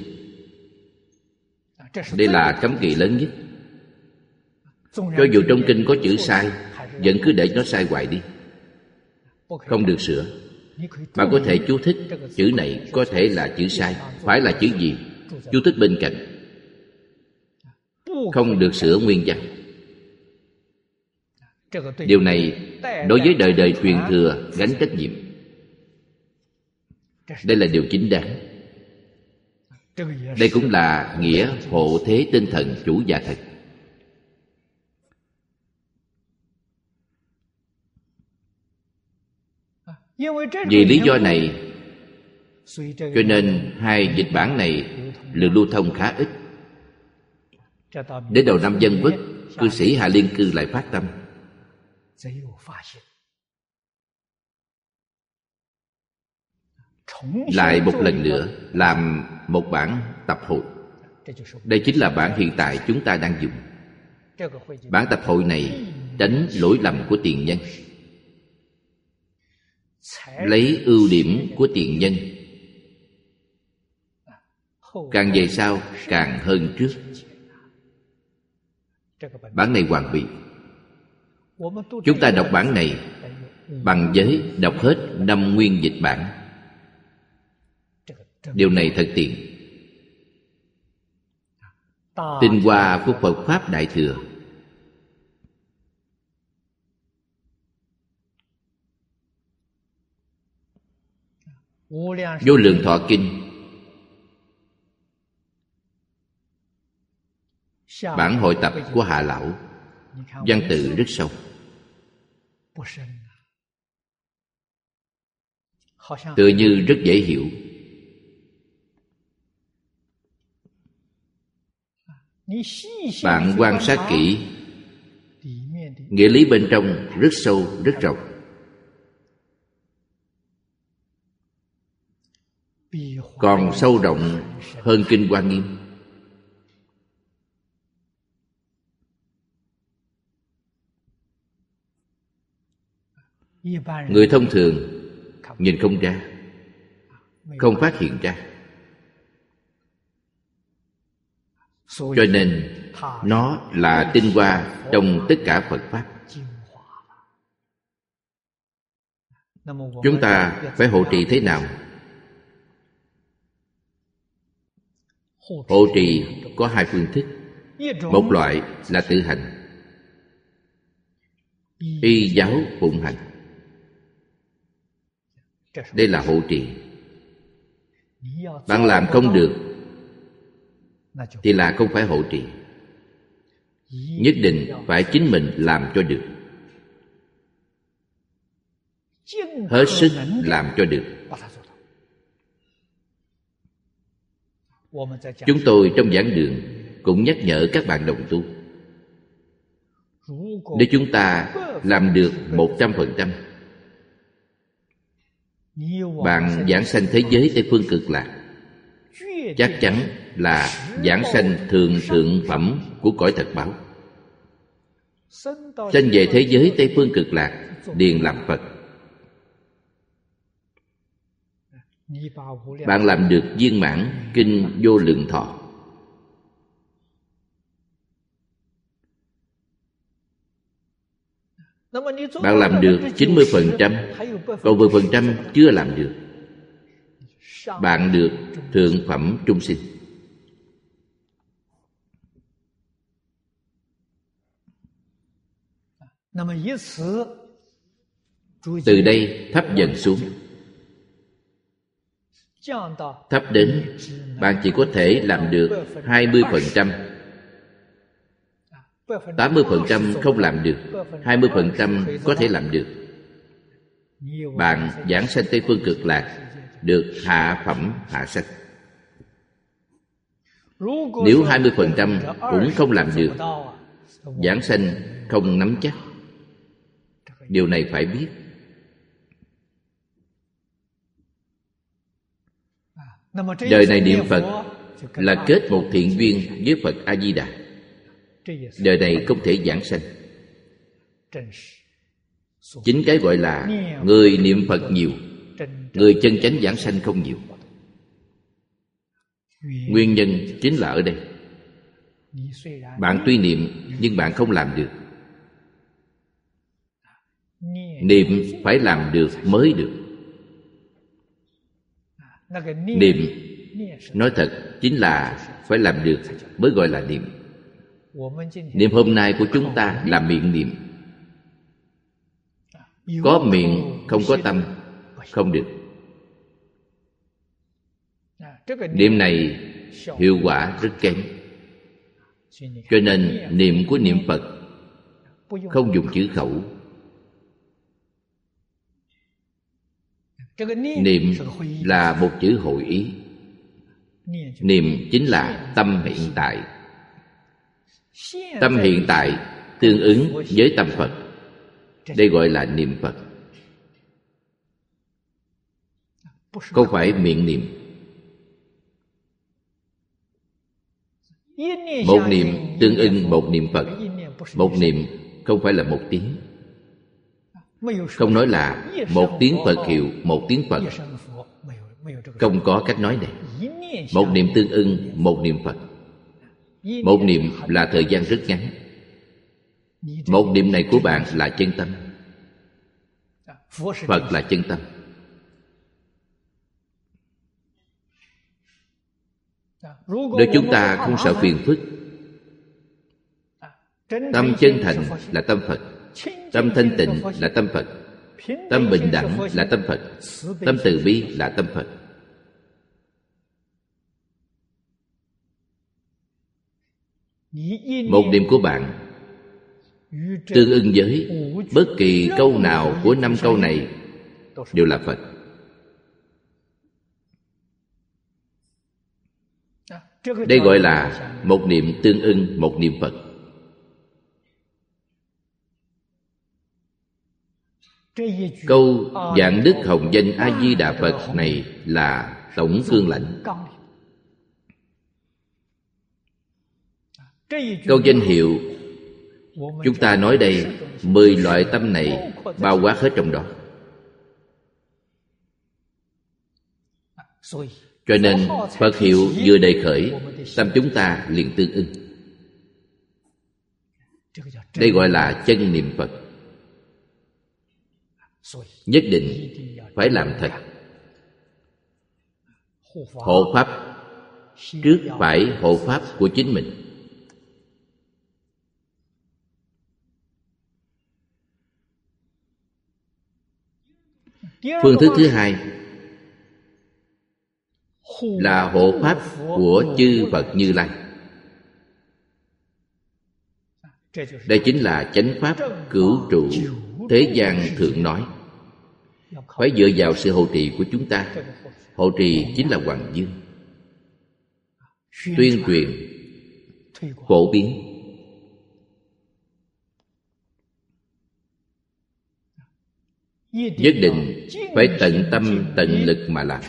Đây là cấm kỵ lớn nhất. Cho dù trong kinh có chữ sai, vẫn cứ để nó sai hoài đi, không được sửa. Bạn có thể chú thích chữ này có thể là chữ sai, phải là chữ gì, chú thích bên cạnh, không được sửa nguyên văn. Điều này đối với đời đời truyền thừa gánh trách nhiệm. Đây là điều chính đáng. Đây cũng là nghĩa hộ thế tinh thần chủ dạ thần. Vì lý do này cho nên hai dịch bản này lượng lưu thông khá ít. Đến đầu năm Dân Quốc, cư sĩ Hà Liên Cư lại phát tâm lại một lần nữa làm một bản tập hội. Đây chính là bản hiện tại chúng ta đang dùng. Bản tập hội này tránh lỗi lầm của tiền nhân, lấy ưu điểm của tiền nhân, càng về sau càng hơn trước. Bản này hoàn bị. Chúng ta đọc bản này bằng với đọc hết năm nguyên dịch bản. Điều này thật tiện. Tinh hoa của Phật Pháp Đại Thừa Vô Lượng Thọ Kinh bản hội tập của Hạ Lão, văn tự rất sâu, tựa như rất dễ hiểu. Bạn quan sát kỹ, nghĩa lý bên trong rất sâu, rất rộng, còn sâu rộng hơn Kinh Hoa Nghiêm. Người thông thường nhìn không ra, không phát hiện ra. Cho nên nó là tinh hoa trong tất cả Phật Pháp. Chúng ta phải hộ trì thế nào? Hộ trì có hai phương thức. Một loại là tự hành, y giáo phụng hành. Đây là hộ trì. Bạn làm không được thì là không phải hộ trì. Nhất định phải chính mình làm cho được, hết sức làm cho được. Chúng tôi trong giảng đường cũng nhắc nhở các bạn đồng tu, nếu chúng ta làm được một trăm phần trăm, bạn giảng sanh thế giới Tây Phương Cực Lạc chắc chắn là giảng sanh thường thượng phẩm của cõi thật báo, sanh về thế giới Tây Phương Cực Lạc liền làm Phật. Bạn làm được viên mãn Kinh Vô Lượng Thọ, bạn làm được chín mươi phần trăm, còn mười phần trăm chưa làm được, bạn được thượng phẩm trung sinh. Từ đây thấp dần xuống, thấp đến bạn chỉ có thể làm được hai mươi phần trăm, tám mươi phần trăm không làm được, hai mươi phần trăm có thể làm được. Bạn giảng sanh Tây Phương Cực Lạc được hạ phẩm hạ sanh. Nếu hai mươi phần trăm cũng không làm được, giảng sanh không nắm chắc. Điều này phải biết. Đời này niệm Phật là kết một thiện duyên với Phật A-di-đà. Đời này không thể giảng sanh. Chính cái gọi là người niệm Phật nhiều, người chân chánh giảng sanh không nhiều. Nguyên nhân chính là ở đây. Bạn tuy niệm nhưng bạn không làm được. Niệm phải làm được mới được. Niệm, nói thật, chính là phải làm được mới gọi là niệm. Niệm hôm nay của chúng ta là miệng niệm. Có miệng không có tâm không được. Niệm này hiệu quả rất kém. Cho nên niệm của niệm Phật không dùng chữ khẩu. Niệm là một chữ hội ý. Niệm chính là tâm hiện tại. Tâm hiện tại tương ứng với tâm Phật. Đây gọi là niệm Phật. Không phải miệng niệm. Một niệm tương ưng một niệm Phật. Một niệm không phải là một tiếng. Không nói là một tiếng Phật hiệu, một tiếng Phật. Không có cách nói này. Một niệm tương ưng một niệm Phật. Một niệm là thời gian rất ngắn. Một niệm này của bạn là chân tâm. Phật là chân tâm. Nếu chúng ta không sợ phiền phức, tâm chân thành là tâm Phật, tâm thanh tịnh là tâm Phật, tâm bình đẳng là tâm Phật, tâm từ bi là tâm Phật. Một niệm của bạn tương ưng với bất kỳ câu nào của năm câu này đều là Phật. Đây gọi là một niệm tương ưng một niệm Phật. Câu vạn đức hồng danh A Di Đà Phật này là tổng cương lãnh. Câu danh hiệu chúng ta nói đây, mười loại tâm này bao quát hết trong đó. Cho nên Phật hiệu vừa đề khởi, tâm chúng ta liền tương ưng. Đây gọi là chân niệm Phật. Nhất định phải làm thật. Hộ pháp trước phải hộ pháp của chính mình. Phương thức thứ hai là hộ pháp của chư Phật Như Lai. Đây chính là chánh pháp cửu trụ thế gian thượng nói. Phải dựa vào sự hộ trì của chúng ta. Hộ trì chính là Hoàng Dương. Tuyên truyền, phổ biến. Nhất định phải tận tâm tận lực mà làm.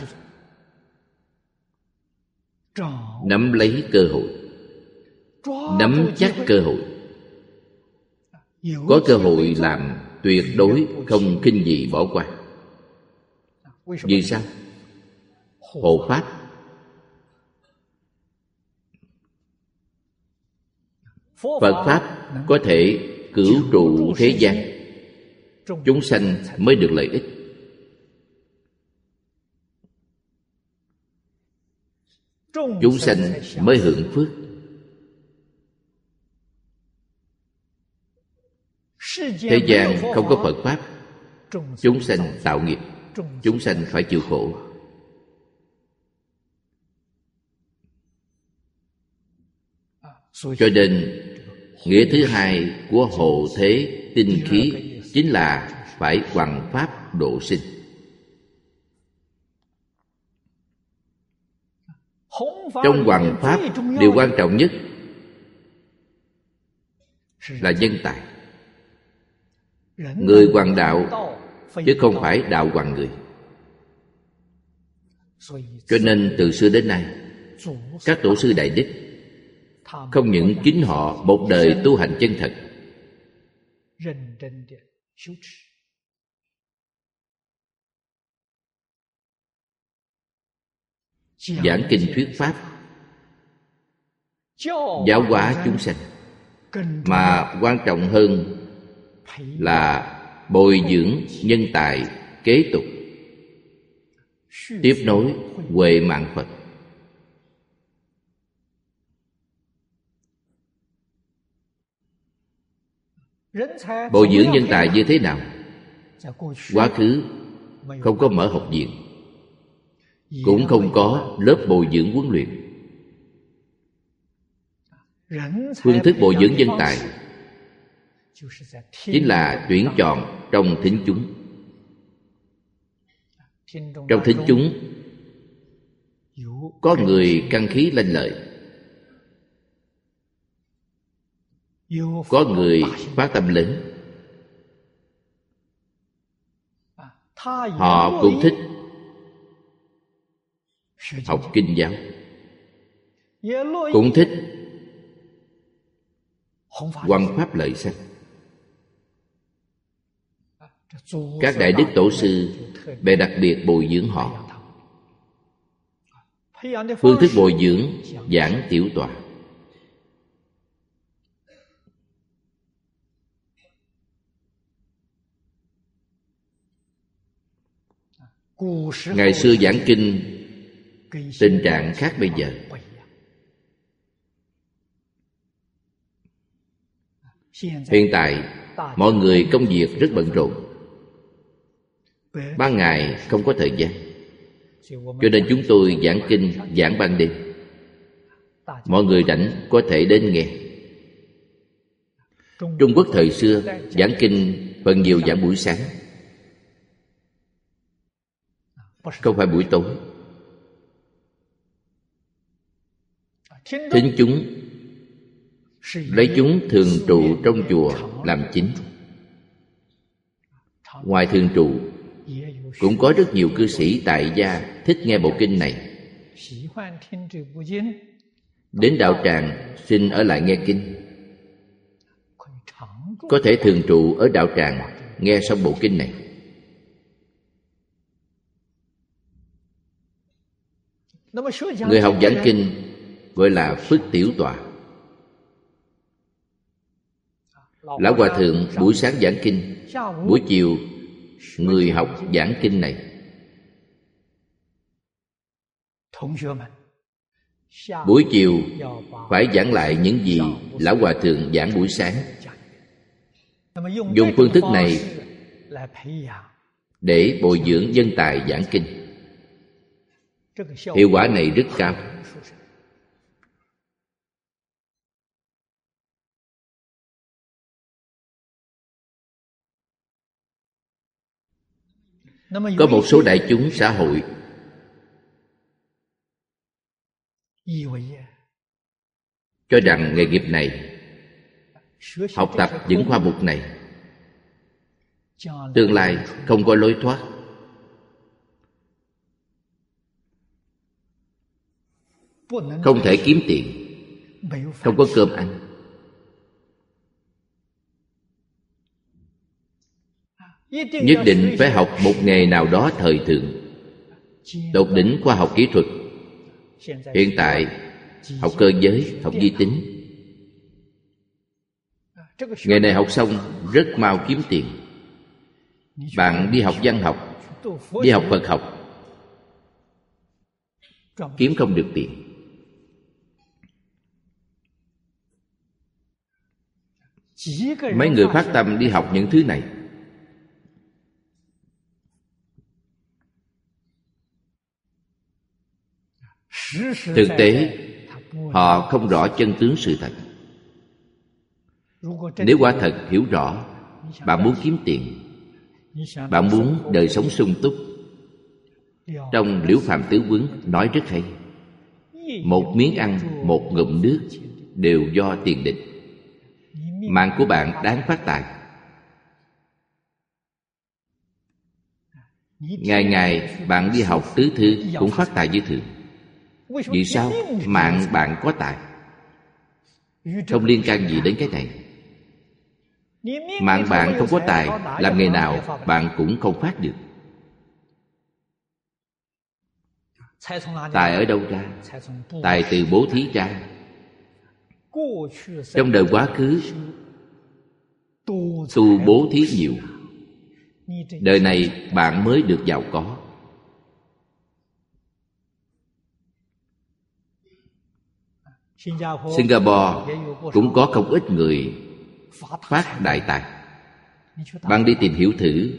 Nắm lấy cơ hội, nắm chắc cơ hội. Có cơ hội làm tuyệt đối không khinh gì bỏ qua. Vì sao? Hộ pháp. Phật pháp có thể cửu trụ thế gian, chúng sanh mới được lợi ích. Chúng sanh mới hưởng phước. Thế gian không có Phật pháp, chúng sanh tạo nghiệp, chúng sanh phải chịu khổ. Cho nên nghĩa thứ hai của hộ thế tinh khí chính là phải hoằng pháp độ sinh. Trong hoằng pháp, điều quan trọng nhất là nhân tài. Người hoằng đạo chứ không phải đạo hoằng người. Cho nên từ xưa đến nay, các tổ sư đại đức không những chính họ một đời tu hành chân thật, giảng kinh thuyết pháp, giáo hóa chúng sanh, mà quan trọng hơn là bồi dưỡng nhân tài kế tục, tiếp nối huệ mạng Phật. Bồi dưỡng nhân tài như thế nào? Quá khứ không có mở học viện, cũng không có lớp bồi dưỡng huấn luyện. Phương thức bồi dưỡng nhân tài chính là tuyển chọn trong thính chúng. Trong thính chúng có người căn khí lanh lợi, có người phát tâm lớn. Họ cũng thích học kinh giáo, cũng thích hoằng pháp lợi sanh. Các đại đức tổ sư bèn đặc biệt bồi dưỡng họ. Phương thức bồi dưỡng giảng tiểu tọa. Ngày xưa giảng kinh tình trạng khác bây giờ. Hiện tại mọi người công việc rất bận rộn, ban ngày không có thời gian, cho nên chúng tôi giảng kinh giảng ban đêm. Mọi người rảnh có thể đến nghe. Trung Quốc thời xưa giảng kinh phần nhiều giảng buổi sáng, không phải buổi tối. Thính chúng lấy chúng thường trụ trong chùa làm chính. Ngoài thường trụ cũng có rất nhiều cư sĩ tại gia thích nghe bộ kinh này, đến đạo tràng xin ở lại nghe kinh. Có thể thường trụ ở đạo tràng nghe xong bộ kinh này. Người học giảng kinh gọi là phước tiểu tọa. Lão Hòa Thượng buổi sáng giảng kinh, buổi chiều người học giảng kinh này. Buổi chiều phải giảng lại những gì Lão Hòa Thượng giảng buổi sáng. Dùng phương thức này để bồi dưỡng nhân tài giảng kinh. Hiệu quả này rất cao. Có một số đại chúng xã hội cho rằng nghề nghiệp này, học tập những khoa mục này, tương lai không có lối thoát. Không thể kiếm tiền, không có cơm ăn. Nhất định phải học một nghề nào đó thời thượng, tột đỉnh khoa học kỹ thuật. Hiện tại học cơ giới, học vi tính. Nghề này học xong rất mau kiếm tiền. Bạn đi học văn học, đi học Phật học, kiếm không được tiền. Mấy người phát tâm đi học những thứ này, thực tế họ không rõ chân tướng sự thật. Nếu quả thật hiểu rõ, bạn muốn kiếm tiền, bạn muốn đời sống sung túc. Trong Liễu Phạm Tứ Quấn nói rất hay: một miếng ăn, một ngụm nước đều do tiền định. Mạng của bạn đáng phát tài. Ngày ngày bạn đi học tứ thư cũng phát tài như thường. Vì sao? Mạng bạn có tài, không liên can gì đến cái này. Mạng bạn không có tài, làm nghề nào bạn cũng không phát được. Tài ở đâu ra? Tài từ bố thí ra. Trong đời quá khứ tu bố thí nhiều, đời này bạn mới được giàu có. Singapore cũng có không ít người phát đại tài. Bạn đi tìm hiểu thử,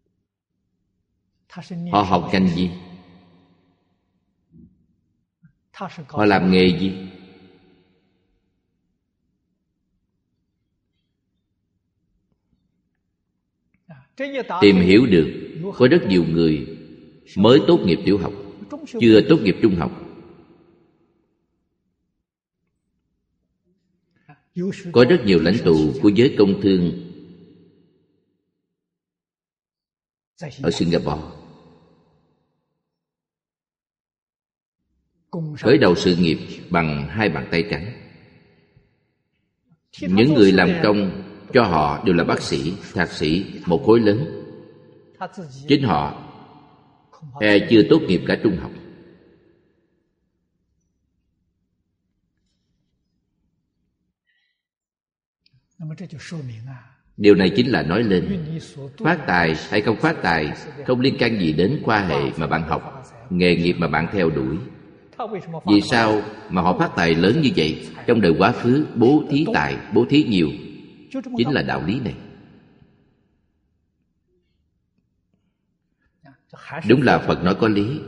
họ học ngành gì? Họ làm nghề gì? Tìm hiểu được có rất nhiều người mới tốt nghiệp tiểu học, chưa tốt nghiệp trung học, có rất nhiều lãnh tụ của giới công thương ở Singapore khởi đầu sự nghiệp bằng hai bàn tay trắng. Những người làm công cho họ đều là bác sĩ, thạc sĩ, một khối lớn. Chính họ e chưa tốt nghiệp cả trung học. Điều này chính là nói lên phát tài hay không phát tài không liên can gì đến khoa hệ mà bạn học, nghề nghiệp mà bạn theo đuổi. Vì sao mà họ phát tài lớn như vậy? Trong đời quá khứ bố thí tài, bố thí nhiều, chính là đạo lý này. Đúng là Phật nói có lý.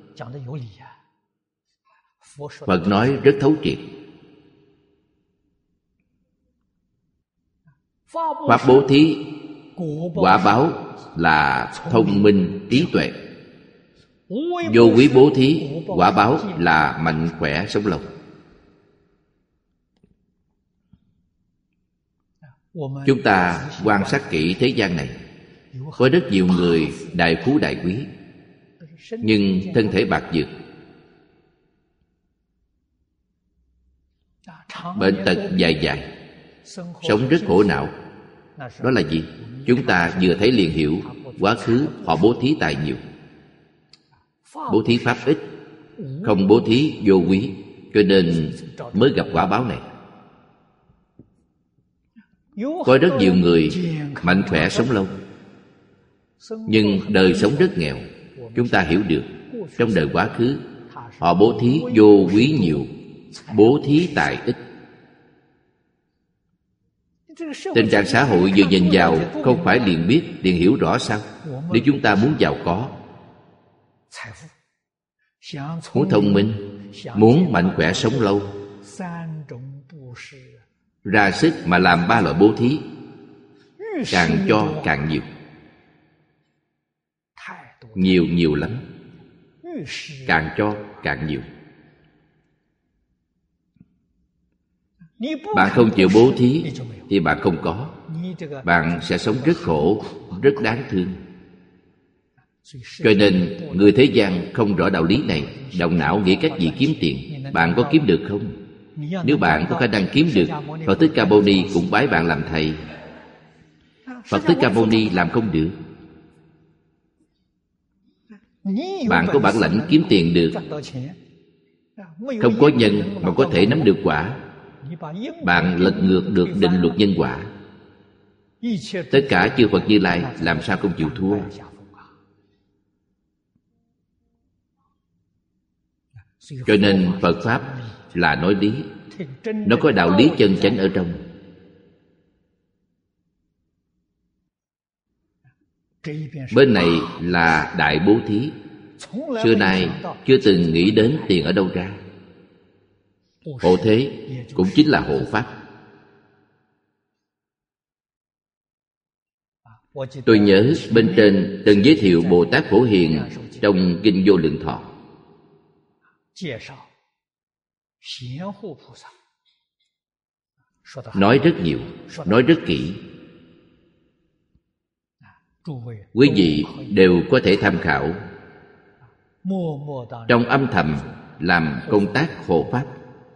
Phật nói rất thấu triệt. Pháp bố thí, quả báo là thông minh trí tuệ. Vô quý bố thí, quả báo là mạnh khỏe sống lâu. Chúng ta quan sát kỹ thế gian này, có rất nhiều người đại phú đại quý, nhưng thân thể bạc nhược, bệnh tật dài dài, sống rất khổ não. Đó là gì? Chúng ta vừa thấy liền hiểu, quá khứ họ bố thí tài nhiều, bố thí pháp ít, không bố thí vô quý, cho nên mới gặp quả báo này. Có rất nhiều người mạnh khỏe sống lâu, nhưng đời sống rất nghèo. Chúng ta hiểu được, trong đời quá khứ họ bố thí vô quý nhiều, bố thí tài ít. Tình trạng xã hội vừa nhìn vào không phải liền biết, liền hiểu rõ sao? Nếu chúng ta muốn giàu có, muốn thông minh, muốn mạnh khỏe sống lâu, ra sức mà làm ba loại bố thí, càng cho càng nhiều, nhiều nhiều lắm, càng cho càng nhiều. Bạn không chịu bố thí thì bạn không có, bạn sẽ sống rất khổ, rất đáng thương. Cho nên người thế gian không rõ đạo lý này, động não nghĩ cách gì kiếm tiền. Bạn có kiếm được không? Nếu bạn có khả năng kiếm được, Phật Thích Ca Mâu Ni cũng bái bạn làm thầy. Phật Thích Ca Mâu Ni làm không được. Bạn có bản lãnh kiếm tiền được, không có nhân mà có thể nắm được quả. Bạn lật ngược được định luật nhân quả. Tất cả chư Phật Như Lai làm sao không chịu thua? Cho nên Phật Pháp là nói lý, nó có đạo lý chân chánh ở trong. Bên này là đại bố thí. Xưa nay chưa từng nghĩ đến tiền ở đâu ra. Hộ thế cũng chính là hộ Pháp. Tôi nhớ bên trên từng giới thiệu Bồ Tát Phổ Hiền trong Kinh Vô Lượng Thọ, nói rất nhiều, nói rất kỹ. Quý vị đều có thể tham khảo, trong âm thầm làm công tác hộ Pháp.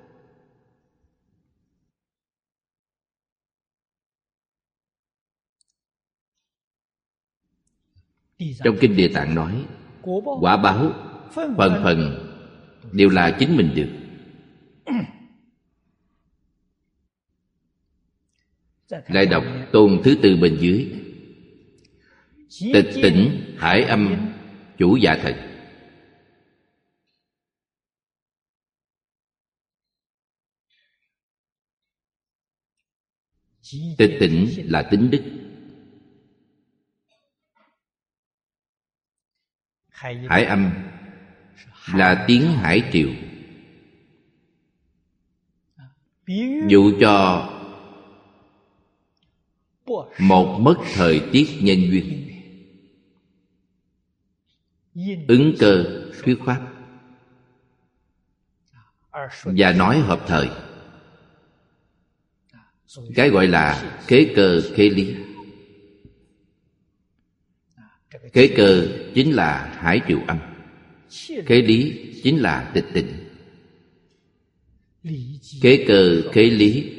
Trong Kinh Địa Tạng nói, quả báo phần phần đều là chính mình được. Lại đọc tôn thứ tư bên dưới: tịch tỉnh hải âm chủ dạ thần. Tịch tỉnh là tính đức, hải âm là tiếng hải triều. dụ cho một mất thời tiết nhân duyên, ứng cơ thuyết pháp, và nói hợp thời. Cái gọi là khế cơ khế lý. Khế cơ chính là hải triệu âm, khế lý chính là tịch tịnh. Khế cơ khế lý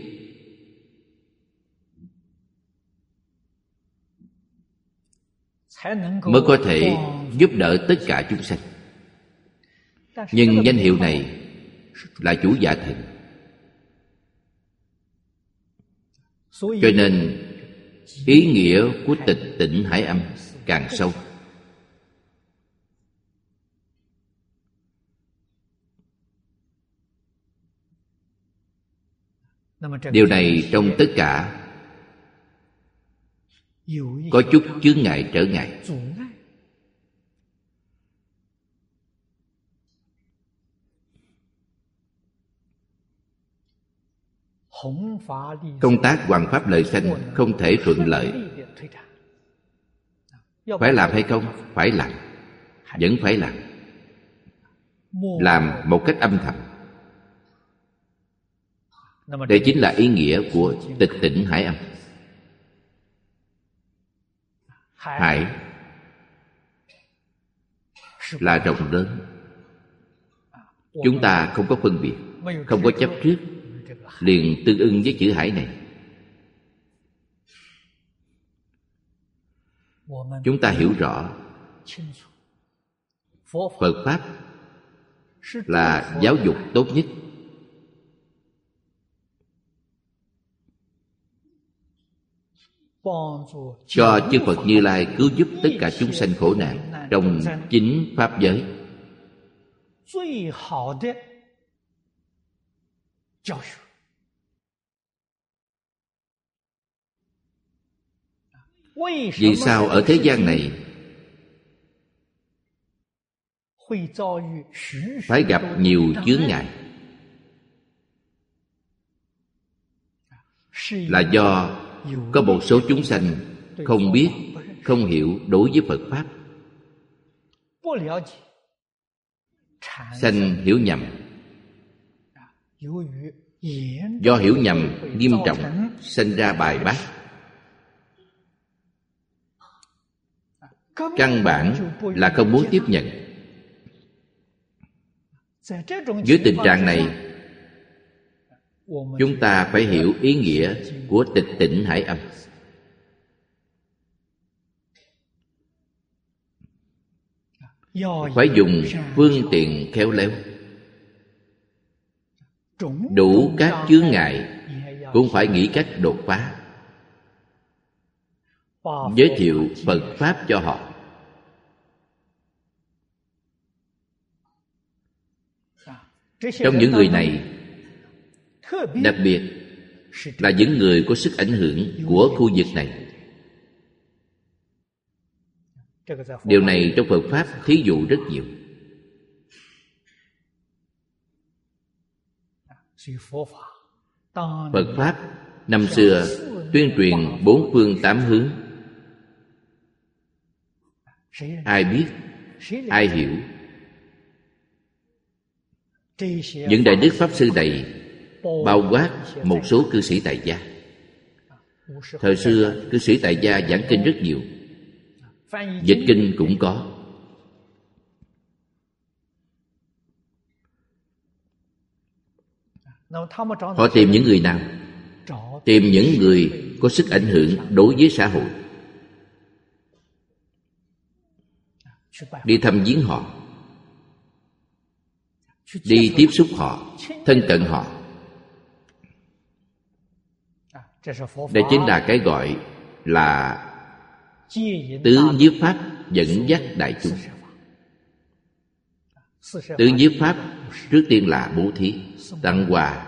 mới có thể giúp đỡ tất cả chúng sanh. Nhưng danh hiệu này là chủ dạ thần, cho nên ý nghĩa của tịch tịnh hải âm càng sâu. Điều này trong tất cả có chút chướng ngại trở ngại. Công tác hoằng pháp lợi sanh không thể thuận lợi. Phải làm hay không? Phải làm. Vẫn phải làm. Làm một cách âm thầm. Đây chính là ý nghĩa của tịch tịnh hải âm. Hải là rộng lớn. Chúng ta không có phân biệt, không có chấp trước, liền tương ưng với chữ hải này. Chúng ta hiểu rõ Phật Pháp là giáo dục tốt nhất. Cho chư Phật Như Lai cứu giúp tất cả chúng sanh khổ nạn trong chính Pháp giới. Vì sao ở thế gian này phải gặp nhiều chướng ngại? Là do có một số chúng sanh không biết, không hiểu đối với Phật Pháp, sanh hiểu nhầm. Do hiểu nhầm nghiêm trọng, sanh ra bài bác. Căn bản là không muốn tiếp nhận. Dưới tình trạng này, chúng ta phải hiểu ý nghĩa của tịch tịnh hải âm. Phải dùng phương tiện khéo léo. Đủ các chướng ngại cũng phải nghĩ cách đột phá. Giới thiệu Phật Pháp cho họ. Trong những người này, đặc biệt là những người có sức ảnh hưởng của khu vực này. Điều này trong Phật Pháp thí dụ rất nhiều. Phật Pháp năm xưa tuyên truyền bốn phương tám hướng. Ai biết, ai hiểu. Những đại đức Pháp Sư này bao quát một số cư sĩ tại gia. Thời xưa cư sĩ tại gia giảng kinh rất nhiều, dịch kinh cũng có. Họ tìm những người nào? Tìm những người có sức ảnh hưởng đối với xã hội, đi thăm viếng họ, đi tiếp xúc họ, thân cận họ. Đây chính là cái gọi là tứ nhiếp pháp dẫn dắt đại chúng. Tứ nhiếp pháp trước tiên là bố thí, tặng quà.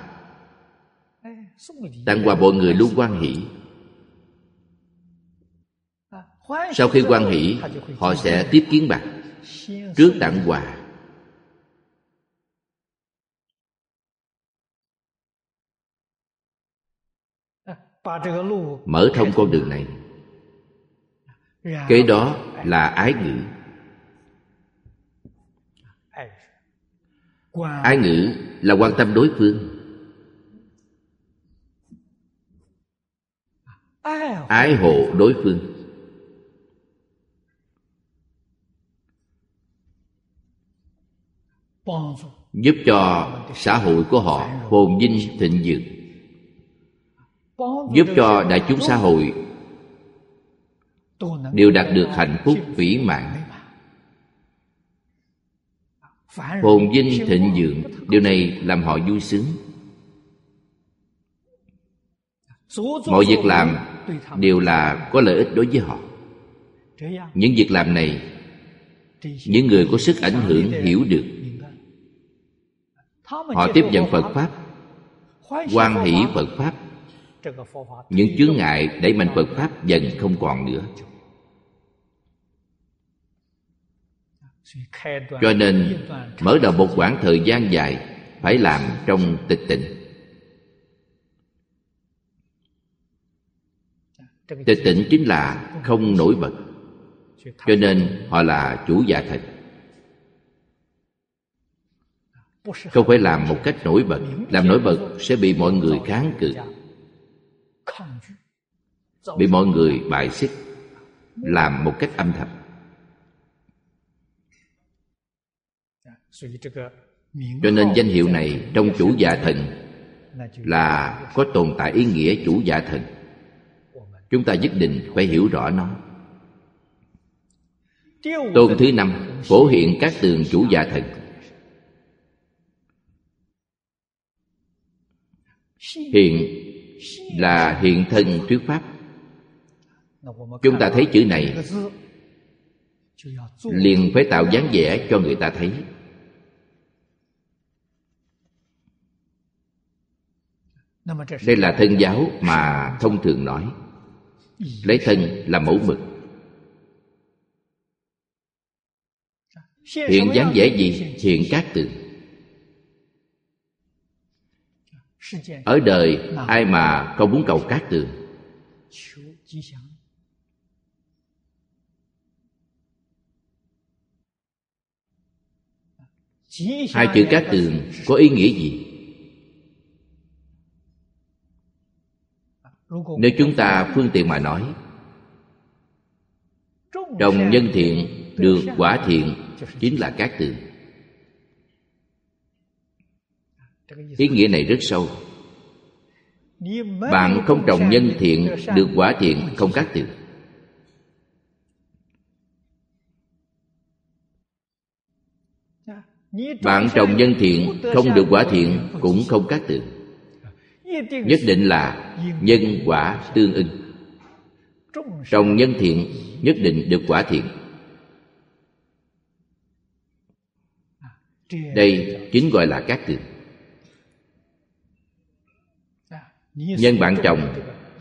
Tặng quà mọi người luôn hoan hỷ. Sau khi hoan hỷ, họ sẽ tiếp kiến bạc. Trước tặng quà, mở thông con đường này. Kế đó là ái ngữ. Ái ngữ là quan tâm đối phương. Ái hộ đối phương. Giúp cho xã hội của họ phồn vinh thịnh vượng, giúp cho đại chúng xã hội đều đạt được hạnh phúc vĩ mãn, phồn vinh thịnh vượng. Điều này làm họ vui sướng. Mọi việc làm đều là có lợi ích đối với họ. Những việc làm này, những người có sức ảnh hưởng hiểu được. Họ tiếp nhận Phật Pháp, hoan hỷ Phật Pháp. Những chướng ngại đẩy mạnh Phật Pháp dần không còn nữa. Cho nên mở đầu một khoảng thời gian dài phải làm trong tịch tịnh. Tịch tịnh chính là không nổi bật. Cho nên họ là chủ dạ thần. Không phải làm một cách nổi bật. Làm nổi bật sẽ bị mọi người kháng cự, bị mọi người bài xích. Làm một cách âm thầm. Cho nên danh hiệu này trong chủ dạ thần là có tồn tại ý nghĩa chủ dạ thần. Chúng ta nhất định phải hiểu rõ nó. Tôn thứ năm, phổ hiện các tường chủ dạ thần. Hiện là hiện thân thuyết pháp. Chúng ta thấy chữ này liền phải tạo dáng vẻ cho người ta thấy. Đây là thân giáo mà thông thường nói. Lấy thân là mẫu mực. Hiện dáng vẻ gì? Hiện cát tường. Ở đời ai mà không muốn cầu cát tường? Hai chữ cát tường có ý nghĩa gì? Nếu chúng ta phương tiện mà nói, trồng nhân thiện được quả thiện chính là cát tường. Ý nghĩa này rất sâu. Bạn không trồng nhân thiện được quả thiện, không cát tường. Bạn trồng nhân thiện không được quả thiện cũng không cát tường. Nhất định là nhân quả tương ưng. Trồng nhân thiện nhất định được quả thiện. Đây chính gọi là cát tường. Nhân bạn trồng,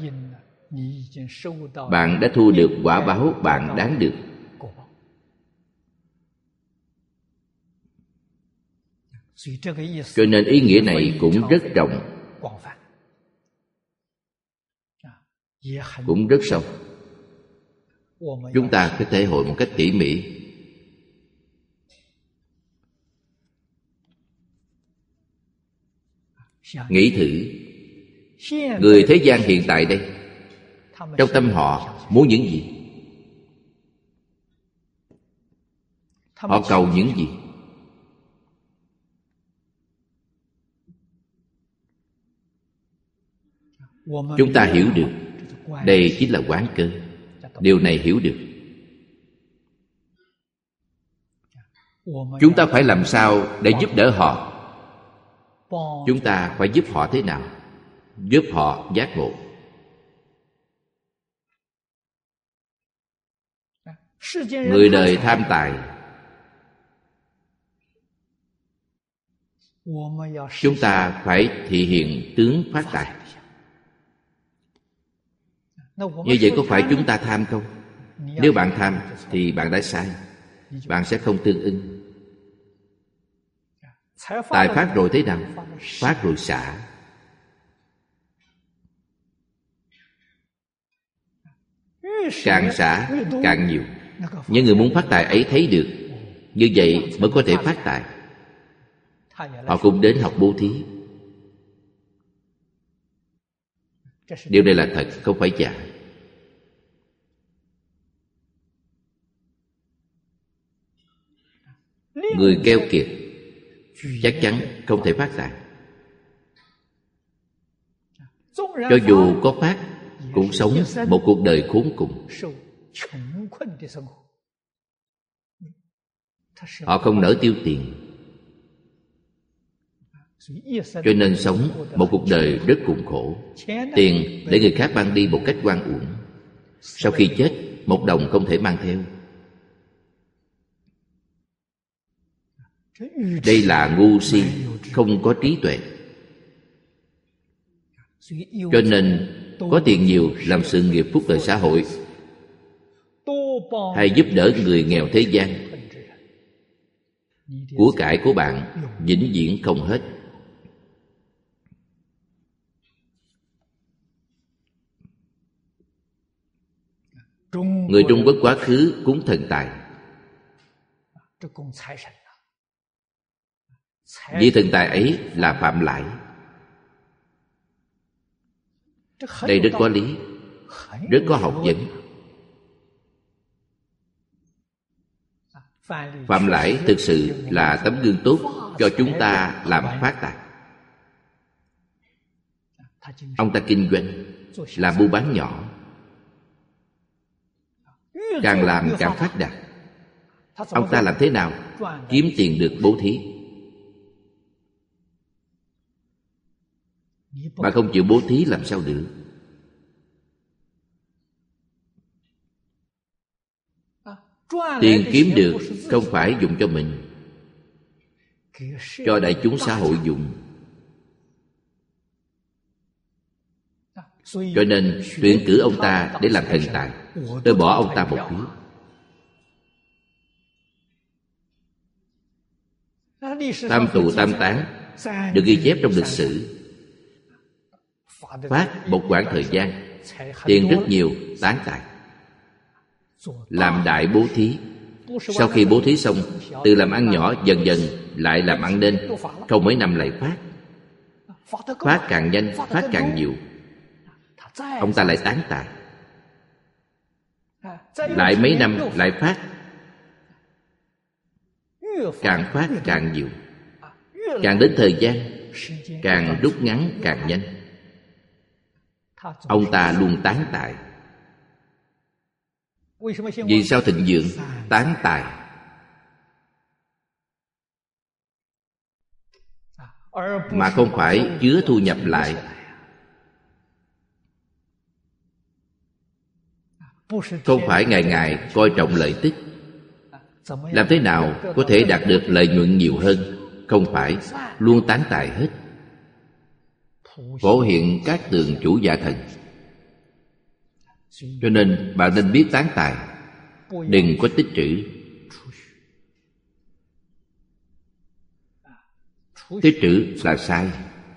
bạn đã thu được quả báo bạn đáng được. Cho nên ý nghĩa này cũng rất rộng, cũng rất sâu. Chúng ta phải thể hội một cách tỉ mỉ. Nghĩ thử, người thế gian hiện tại đây, trong tâm họ muốn những gì? Họ cầu những gì? Chúng ta hiểu được, đây chính là quán cơ. Điều này hiểu được. Chúng ta phải làm sao để giúp đỡ họ? Chúng ta phải giúp họ thế nào? Giúp họ giác ngộ. Người đời tham tài, chúng ta phải thị hiện tướng phát tài. Như vậy có phải chúng ta tham không? Nếu bạn tham thì bạn đã sai. Bạn sẽ không tương ưng. Tài phát rồi thế nào? Phát rồi xả. càng xả càng nhiều. Những người muốn phát tài ấy thấy được, như vậy mới có thể phát tài. Họ cũng đến học bố thí. Điều này là thật, không phải giả. Người keo kiệt chắc chắn không thể phát tài. Cho dù có phát, cũng sống một cuộc đời khốn cùng. Họ không nỡ tiêu tiền, cho nên sống một cuộc đời rất khốn khổ. Tiền để người khác mang đi một cách oan uổng. Sau khi chết, một đồng không thể mang theo. Đây là ngu si, không có trí tuệ. Cho nên có tiền nhiều làm sự nghiệp phúc lợi xã hội, hay giúp đỡ người nghèo thế gian, của cải của bạn vĩnh viễn không hết. Người Trung Quốc quá khứ cúng thần tài. Vì thần tài ấy là phạm lãi. Đây rất có lý, rất có học vấn. Phạm lãi thực sự là tấm gương tốt cho chúng ta làm phát tài. Ông ta kinh doanh, làm buôn bán nhỏ, càng làm càng phát đạt. Ông ta làm thế nào kiếm tiền được bố thí? Bạn không chịu bố thí làm sao được? Tiền kiếm được không phải dùng cho mình, cho đại chúng xã hội dùng. Cho nên tuyển cử ông ta để làm thần tài. Tôi bỏ ông ta một phiếu. Tam tù tam tán được ghi chép trong lịch sử. Phát một quãng thời gian, tiền rất nhiều, tán tài, làm đại bố thí. Sau khi bố thí xong, từ làm ăn nhỏ dần dần lại làm ăn nên, không mấy năm lại phát. Phát càng nhanh, phát càng nhiều. Ông ta lại tán tài. Lại mấy năm lại phát. Càng phát càng nhiều. Càng đến thời gian, càng rút ngắn càng nhanh. Ông ta luôn tán tài. Vì sao thịnh vượng? Tán tài. Mà không phải chứa thu nhập lại. Không phải ngày ngày coi trọng lợi tức. Làm thế nào có thể đạt được lợi nhuận nhiều hơn? Không phải, luôn tán tài hết. Phổ hiện các tường chủ dạ thần. Cho nên bạn nên biết tán tài, đừng có tích trữ. Tích trữ là sai.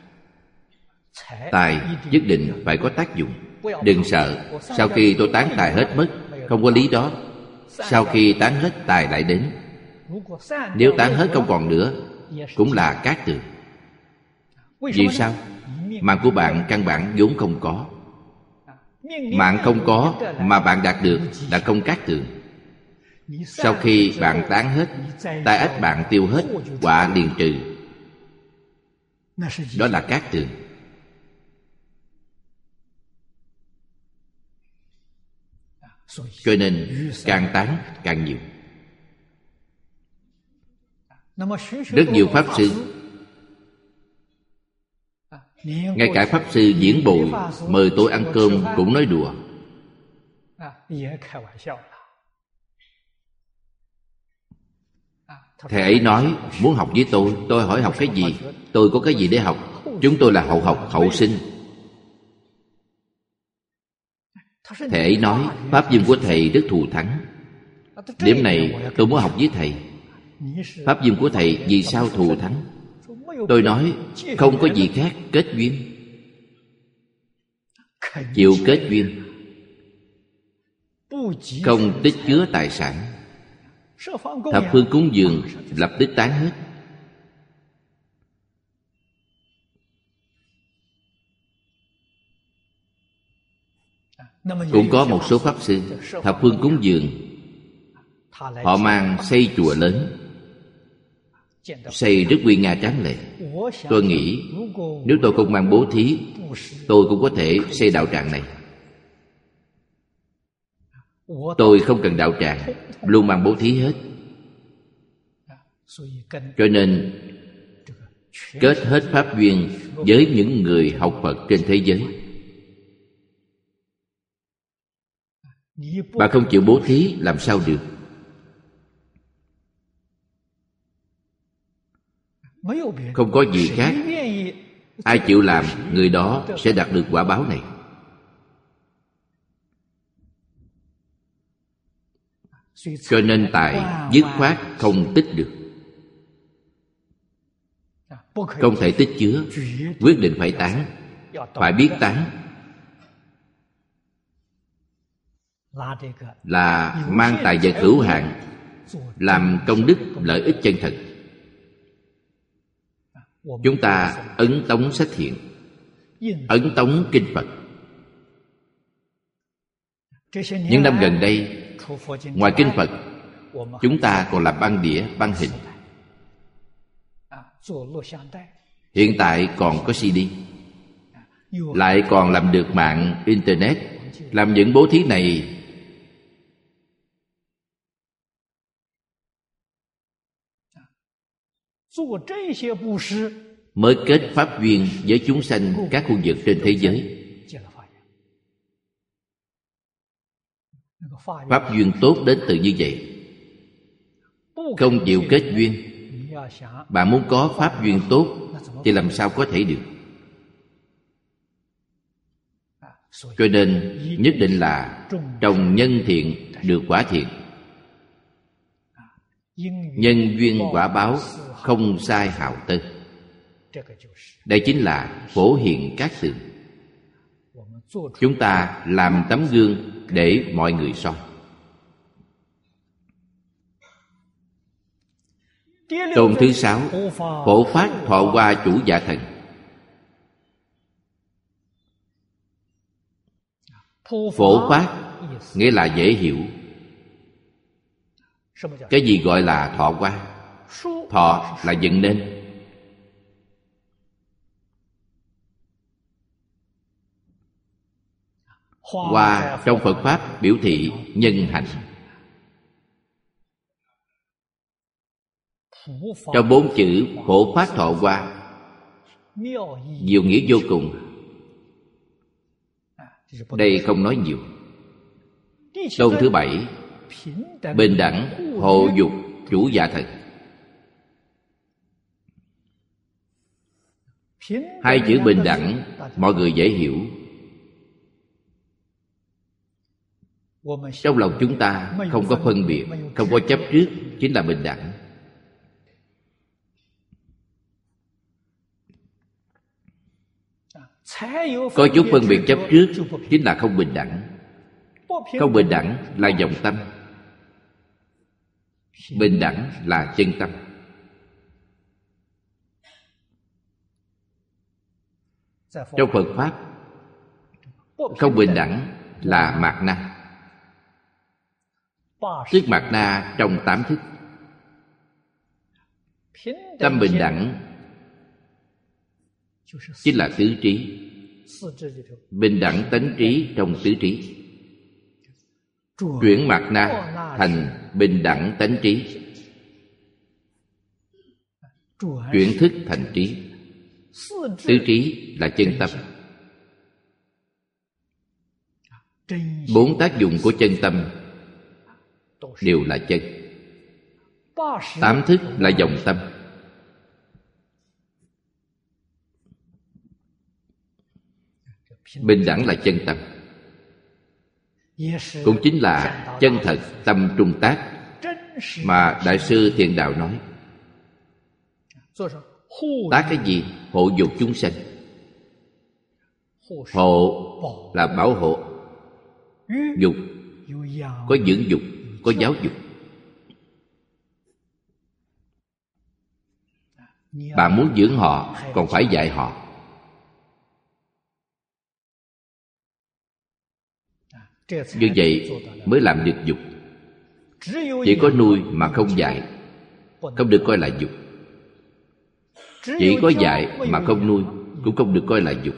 Tài nhất định phải có tác dụng. Đừng sợ, sau khi tôi tán tài hết mất. Không có lý đó. Sau khi tán hết tài lại đến. Nếu tán hết không còn nữa, cũng là cát tường. Vì sao? Mạng của bạn căn bản vốn không có. Mạng không có mà bạn đạt được là không cát tường. Sau khi bạn tán hết, tai ách bạn tiêu hết, họa liền trừ. Đó là cát tường. Cho nên càng tán càng nhiều. Rất nhiều pháp sư, ngay cả pháp sư Diễn Bồi mời tôi ăn cơm cũng nói đùa. Thầy ấy nói muốn học với tôi. Tôi hỏi học cái gì? Tôi có cái gì để học? Chúng tôi là hậu học, hậu sinh. Thầy ấy nói pháp duyên của thầy rất thù thắng. Điểm này tôi muốn học với thầy. Pháp duyên của thầy vì sao thù thắng? Tôi nói không có gì khác, kết duyên. Chịu kết duyên. không tích chứa tài sản. Thập phương cúng dường lập tức tán hết. Cũng có một số pháp sư thập phương cúng dường, họ mang xây chùa lớn, xây rất nguy nga tráng lệ. Tôi nghĩ nếu tôi không mang bố thí, tôi cũng có thể xây đạo tràng này. Tôi không cần đạo tràng, luôn mang bố thí hết. Cho nên kết hết pháp duyên với những người học Phật trên thế giới. Bạn không chịu bố thí làm sao được? Không có gì khác. Ai chịu làm, người đó sẽ đạt được quả báo này. Cho nên tài dứt khoát không tích được, không thể tích chứa, quyết định phải tán. Phải biết tán là mang tài vật hữu hạn, làm công đức lợi ích chân thật. Chúng ta ấn tống sách thiện, ấn tống kinh Phật. Những năm gần đây, ngoài kinh Phật, chúng ta còn làm băng đĩa, băng hình. Hiện tại còn có xê đê, lại còn làm được mạng Internet. Làm những bố thí này mới kết pháp duyên với chúng sanh các khu vực trên thế giới. Pháp duyên tốt đến từ như vậy. Không chịu kết duyên, bạn muốn có pháp duyên tốt thì làm sao có thể được? Cho nên nhất định là trồng nhân thiện được quả thiện. Nhân duyên quả báo không sai hào tơ. Đây chính là phổ hiện các tượng. Chúng ta làm tấm gương để mọi người soi. Tôn thứ sáu, phổ phát thọ qua chủ dạ thần. Phổ phát nghĩa là dễ hiểu. Cái gì gọi là thọ qua? Thọ là dựng nên. Hoa trong Phật Pháp biểu thị nhân hạnh. Trong bốn chữ phổ phát thọ qua, nhiều nghĩa vô cùng. Đây không nói nhiều. Tôn thứ bảy, bình đẳng hộ dục chủ dạ thần. Hai chữ bình đẳng mọi người dễ hiểu. Trong lòng chúng ta không có phân biệt, không có chấp trước, chính là bình đẳng. Có chút phân biệt chấp trước chính là không bình đẳng. Không bình đẳng là vọng tâm, bình đẳng là chân tâm. Trong Phật Pháp, không bình đẳng là mạt na. Tức mạt na trong tám thức. Tâm bình đẳng chính là tứ trí. Bình đẳng tánh trí trong tứ trí. Chuyển mạt na thành bình đẳng tánh trí. Chuyển thức thành trí. Tứ trí là chân tâm. Bốn tác dụng của chân tâm đều là chân. Tám thức là vọng tâm. Bình đẳng là chân tâm, cũng chính là chân thật tâm trung tác mà Đại sư Thiện Đạo nói. Tác cái gì? Hộ dục chúng sanh. Hộ là bảo hộ, dục có dưỡng dục, có giáo dục. Bạn muốn dưỡng họ, còn phải dạy họ. Như vậy mới làm được dục. Chỉ có nuôi mà không dạy, không được coi là dục. Chỉ có dạy mà không nuôi, cũng không được coi là dục.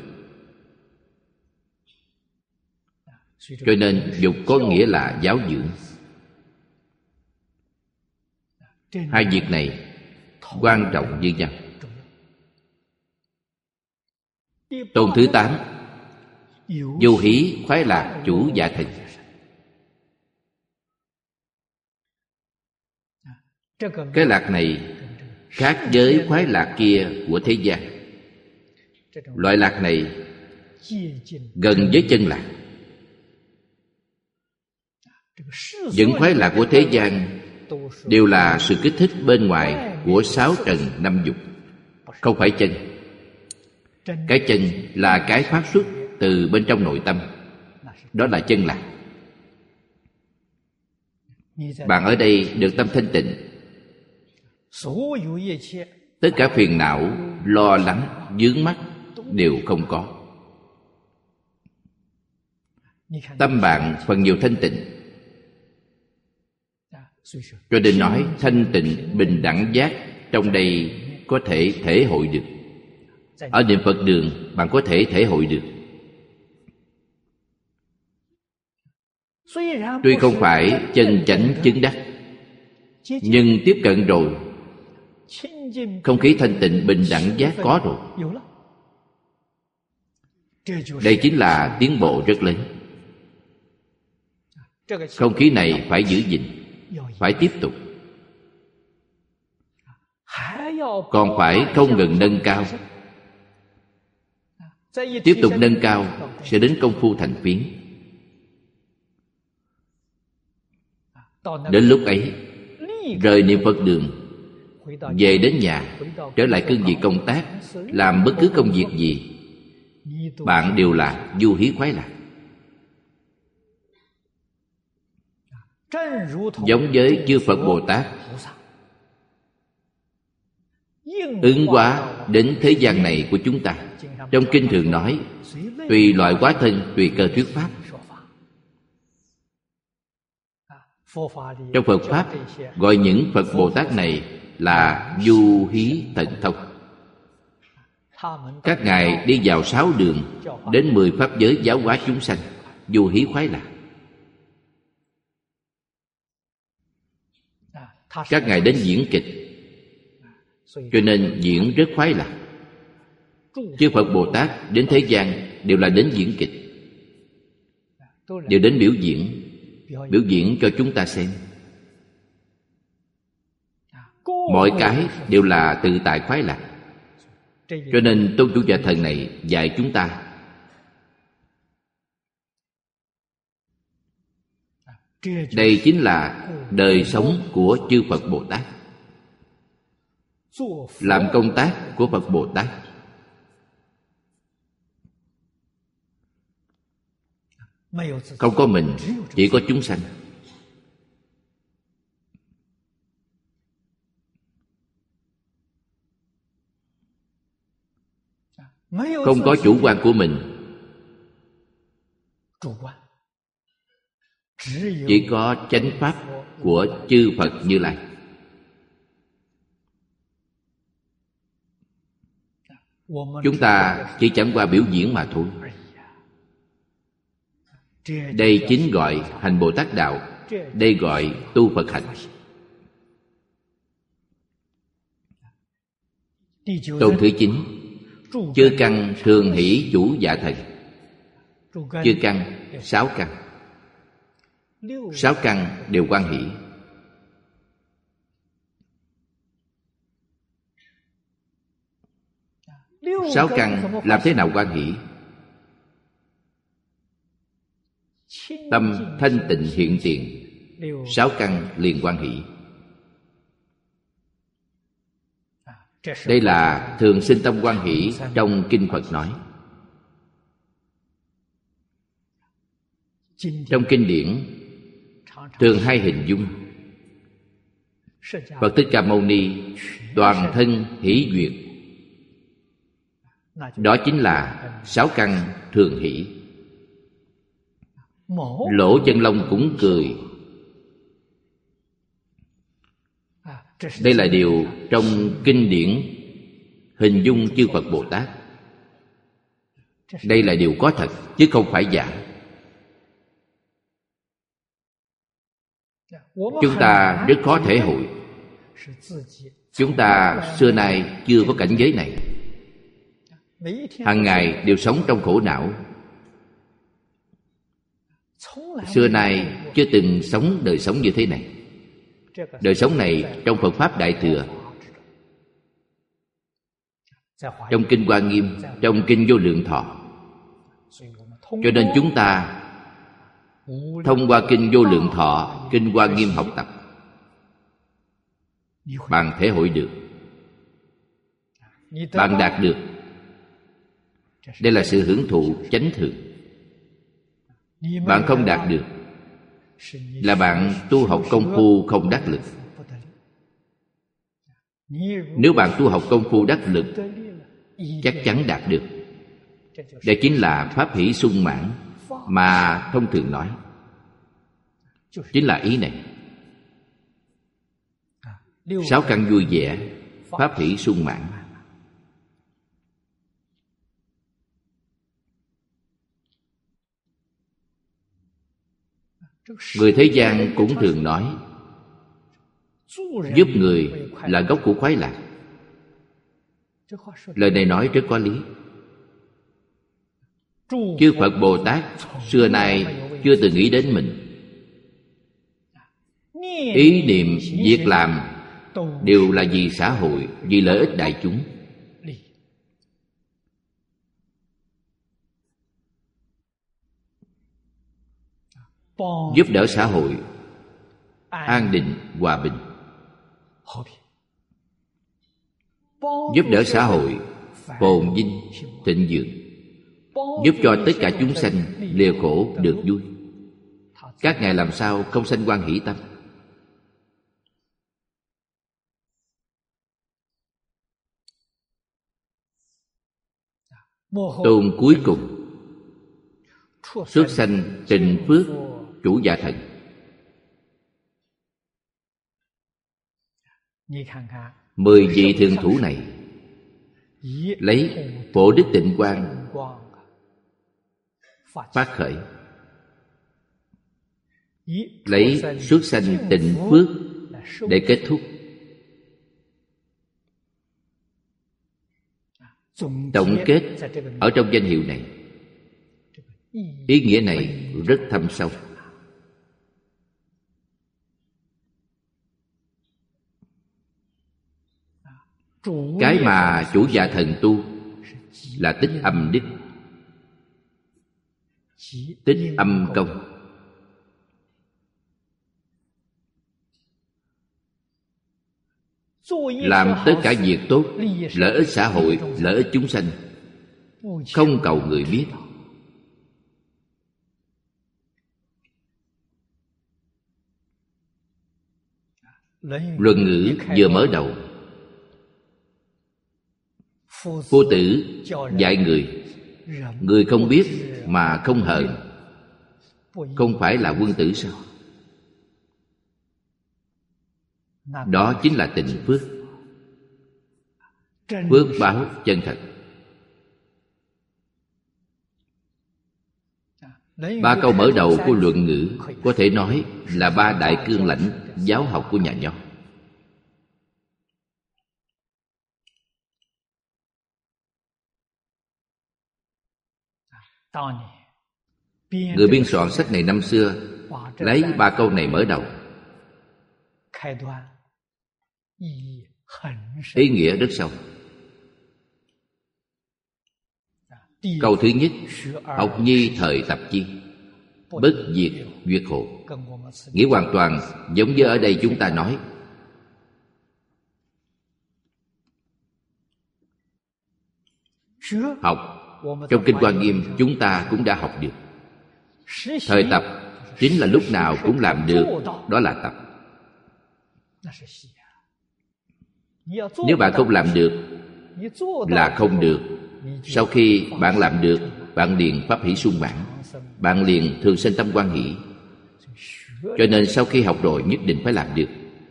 Cho nên dục có nghĩa là giáo dưỡng. Hai việc này quan trọng như nhau. Tôn thứ tám, vô hí khoái lạc chủ dạ thần. Cái lạc này khác với khoái lạc kia của thế gian. Loại lạc này gần với chân lạc. Những khoái lạc của thế gian đều là sự kích thích bên ngoài của sáu trần năm dục, không phải chân. Cái chân là cái phát xuất từ bên trong nội tâm, đó là chân lạc. Bạn ở đây được tâm thanh tịnh, tất cả phiền não, lo lắng, vướng mắc đều không có. Tâm bạn phần nhiều thanh tịnh. Cho nên nói thanh tịnh bình đẳng giác trong đây có thể thể hội được. Ở niệm Phật đường bạn có thể thể hội được. Tuy không phải chân chánh chứng đắc, nhưng tiếp cận rồi, không khí thanh tịnh bình đẳng giác có rồi. Đây chính là tiến bộ rất lớn. Không khí này phải giữ gìn, phải tiếp tục, còn phải không ngừng nâng cao. Tiếp tục nâng cao sẽ đến công phu thành phiến. Đến lúc ấy, rời niệm Phật đường, về đến nhà, trở lại cương vị công tác, làm bất cứ công việc gì, bạn đều là du hí khoái lạc. Giống với chư Phật Bồ Tát ứng hóa đến thế gian này của chúng ta. Trong kinh thường nói, tùy loại hóa thân, tùy cơ thuyết pháp. Trong Phật Pháp gọi những Phật Bồ Tát này là du hí thần thông. Các ngài đi vào sáu đường, đến mười pháp giới giáo hóa chúng sanh, du hí khoái lạc. Các ngài đến diễn kịch, cho nên diễn rất khoái lạc. Chư Phật Bồ Tát đến thế gian đều là đến diễn kịch, đều đến biểu diễn, biểu diễn cho chúng ta xem. Mọi cái đều là tự tại khoái lạc. Cho nên Tôn Chủ Dạ Thần này dạy chúng ta đây chính là đời sống của chư Phật Bồ Tát, làm công tác của Phật Bồ Tát. Không có mình, chỉ có chúng sanh. Không có chủ quan của mình, chỉ có chánh pháp của chư Phật Như Lai. Chúng ta chỉ chẳng qua biểu diễn mà thôi. Đây chính gọi hành Bồ Tát Đạo, đây gọi tu Phật hành. Tôn thứ chín, chư căn thường hỷ chủ dạ thần. Chư căn, sáu căn. Sáu căn đều hoan hỷ. Sáu căn làm thế nào hoan hỷ? Tâm thanh tịnh hiện tiền, sáu căn liền hoan hỷ. Đây là thường sinh tâm hoan hỷ trong kinh Phật nói. Trong kinh điển thường hay hình dung Phật Thích Ca Mâu Ni toàn thân hỷ duyệt, đó chính là sáu căn thường hỷ. Lỗ Chân Lông cũng cười. Đây là điều trong kinh điển hình dung chư Phật Bồ Tát. Đây là điều có thật chứ không phải giả. Chúng ta rất khó thể hội. Chúng ta xưa nay chưa có cảnh giới này. Hàng ngày đều sống trong khổ não. Xưa nay chưa từng sống đời sống như thế này. Đời sống này trong Phật Pháp Đại Thừa, trong Kinh Hoa Nghiêm, trong Kinh Vô Lượng Thọ. Cho nên chúng ta thông qua Kinh Vô Lượng Thọ, Kinh Hoa Nghiêm học tập, bạn thể hội được, bạn đạt được. Đây là sự hưởng thụ chánh thường. Bạn không đạt được là bạn tu học công phu không đắc lực. Nếu bạn tu học công phu đắc lực, chắc chắn đạt được. Đây chính là pháp hỷ sung mãn mà thông thường nói. Chính là ý này. Sáu căn vui vẻ, pháp hỷ sung mãn. Người thế gian cũng thường nói giúp người là gốc của khoái lạc. Lời này nói rất có lý. Chư Phật Bồ Tát xưa nay chưa từng nghĩ đến mình. Ý niệm, việc làm đều là vì xã hội, vì lợi ích đại chúng. Giúp đỡ xã hội an định, hòa bình. Giúp đỡ xã hội phồn vinh, thịnh vượng. Giúp cho tất cả chúng sanh lìa khổ được vui. Các ngài làm sao không sanh hoan hỷ tâm? Tôn cuối cùng xuất sanh Tịnh Phước Chủ Dạ Thần. Mười vị thượng thủ này lấy Phổ Đức Tịnh Quang phát khởi, lấy xuất sanh Tịnh Phước để kết thúc. Tổng kết ở trong danh hiệu này, ý nghĩa này rất thâm sâu. Cái mà Chủ Dạ Thần tu là tích âm đức, tích âm công. Làm tất cả việc tốt, lợi ích xã hội, lợi ích chúng sanh, không cầu người biết. Luận ngữ vừa mở đầu, Phu tử dạy người, người không biết mà không hờn, không phải là quân tử sao? Đó chính là tịnh phước, phước báo chân thật. Ba câu mở đầu của luận ngữ có thể nói là ba đại cương lãnh giáo học của nhà Nho. Người biên soạn sách này năm xưa lấy ba câu này mở đầu, ý nghĩa rất sâu. Câu thứ nhất: học nhi thời tập chi, bất diệt duyệt hộ. Nghĩa hoàn toàn giống như ở đây chúng ta nói. Học, trong Kinh Hoa Nghiêm chúng ta cũng đã học được. Thời tập chính là lúc nào cũng làm được, đó là tập. Nếu bạn không làm được là không được. Sau khi bạn làm được, bạn liền pháp hỷ sung mãn, bạn liền thường sanh tâm hoan hỷ. Cho nên sau khi học rồi nhất định phải làm được.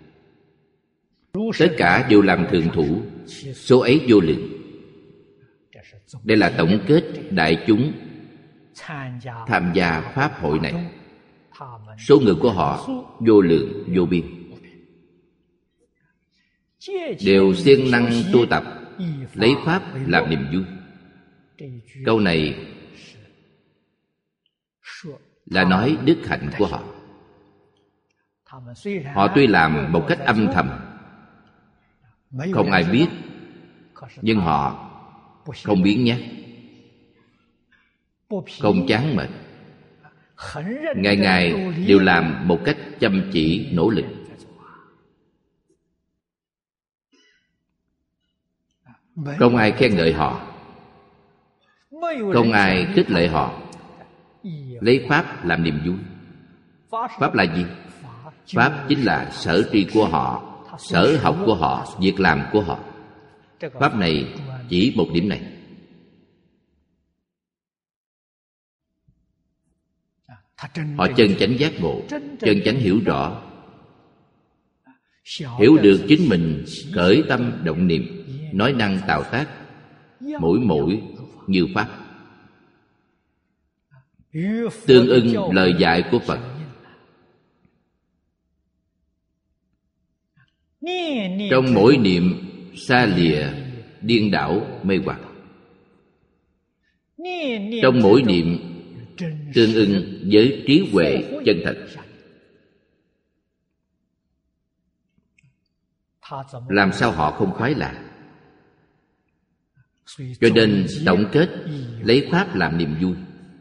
Tất cả đều làm thường thủ, số ấy vô lượng. Đây là tổng kết đại chúng tham gia pháp hội này. Số người của họ vô lượng vô biên, đều siêng năng tu tập, lấy pháp làm niềm vui. Câu này là nói đức hạnh của họ. Họ tuy làm một cách âm thầm, không ai biết, nhưng họ không biếng nhác, không chán mệt, ngày ngày đều làm một cách chăm chỉ nỗ lực. Không ai khen ngợi họ, không ai khích lệ họ, lấy pháp làm niềm vui. Pháp là gì? Pháp chính là sở tri của họ, sở học của họ, việc làm của họ. Pháp này chỉ một điểm này. Họ chân chánh giác ngộ, chân chánh hiểu rõ, hiểu được chính mình khởi tâm động niệm, nói năng tạo tác, mỗi mỗi như pháp, tương ưng lời dạy của Phật. Trong mỗi niệm xa lìa điên đảo mê hoặc, trong mỗi niệm tương ưng với trí huệ chân thật. Làm sao họ không khoái lạc? Cho nên tổng kết lấy pháp làm niềm vui,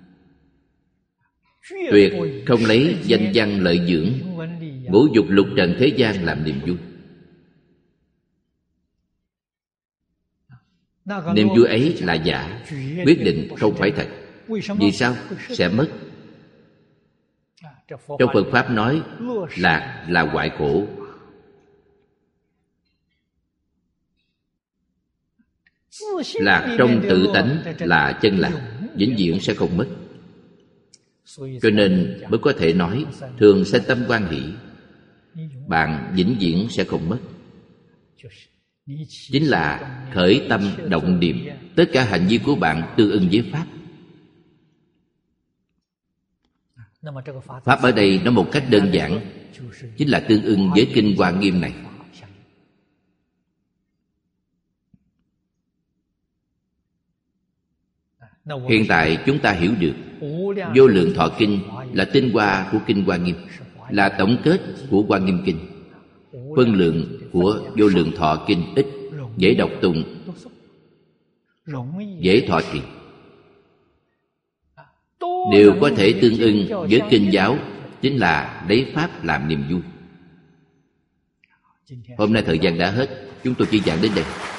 tuyệt không lấy danh văn lợi dưỡng, ngũ dục lục trần thế gian làm niềm vui. Niềm vui ấy là giả, quyết định không phải thật. Vì sao? Sẽ mất. Trong Phật Pháp nói lạc là hoại khổ. Lạc trong tự tánh là chân lạc, vĩnh viễn sẽ không mất. Cho nên mới có thể nói thường sanh tâm hoan hỷ, bạn vĩnh viễn sẽ không mất. Chính là khởi tâm động niệm, tất cả hành vi của bạn tương ưng với pháp. Pháp ở đây nói một cách đơn giản, chính là tương ưng với Kinh Hoa Nghiêm này. Hiện tại chúng ta hiểu được Vô Lượng Thọ Kinh là tinh hoa của Kinh Hoa Nghiêm, là tổng kết của Hoa Nghiêm Kinh. Phân lượng của Vô Lượng Thọ Kinh ít, dễ đọc tụng, dễ thọ trì, đều có thể tương ưng với kinh giáo, chính là lấy pháp làm niềm vui. Hôm nay thời gian đã hết, chúng tôi chỉ giảng đến đây.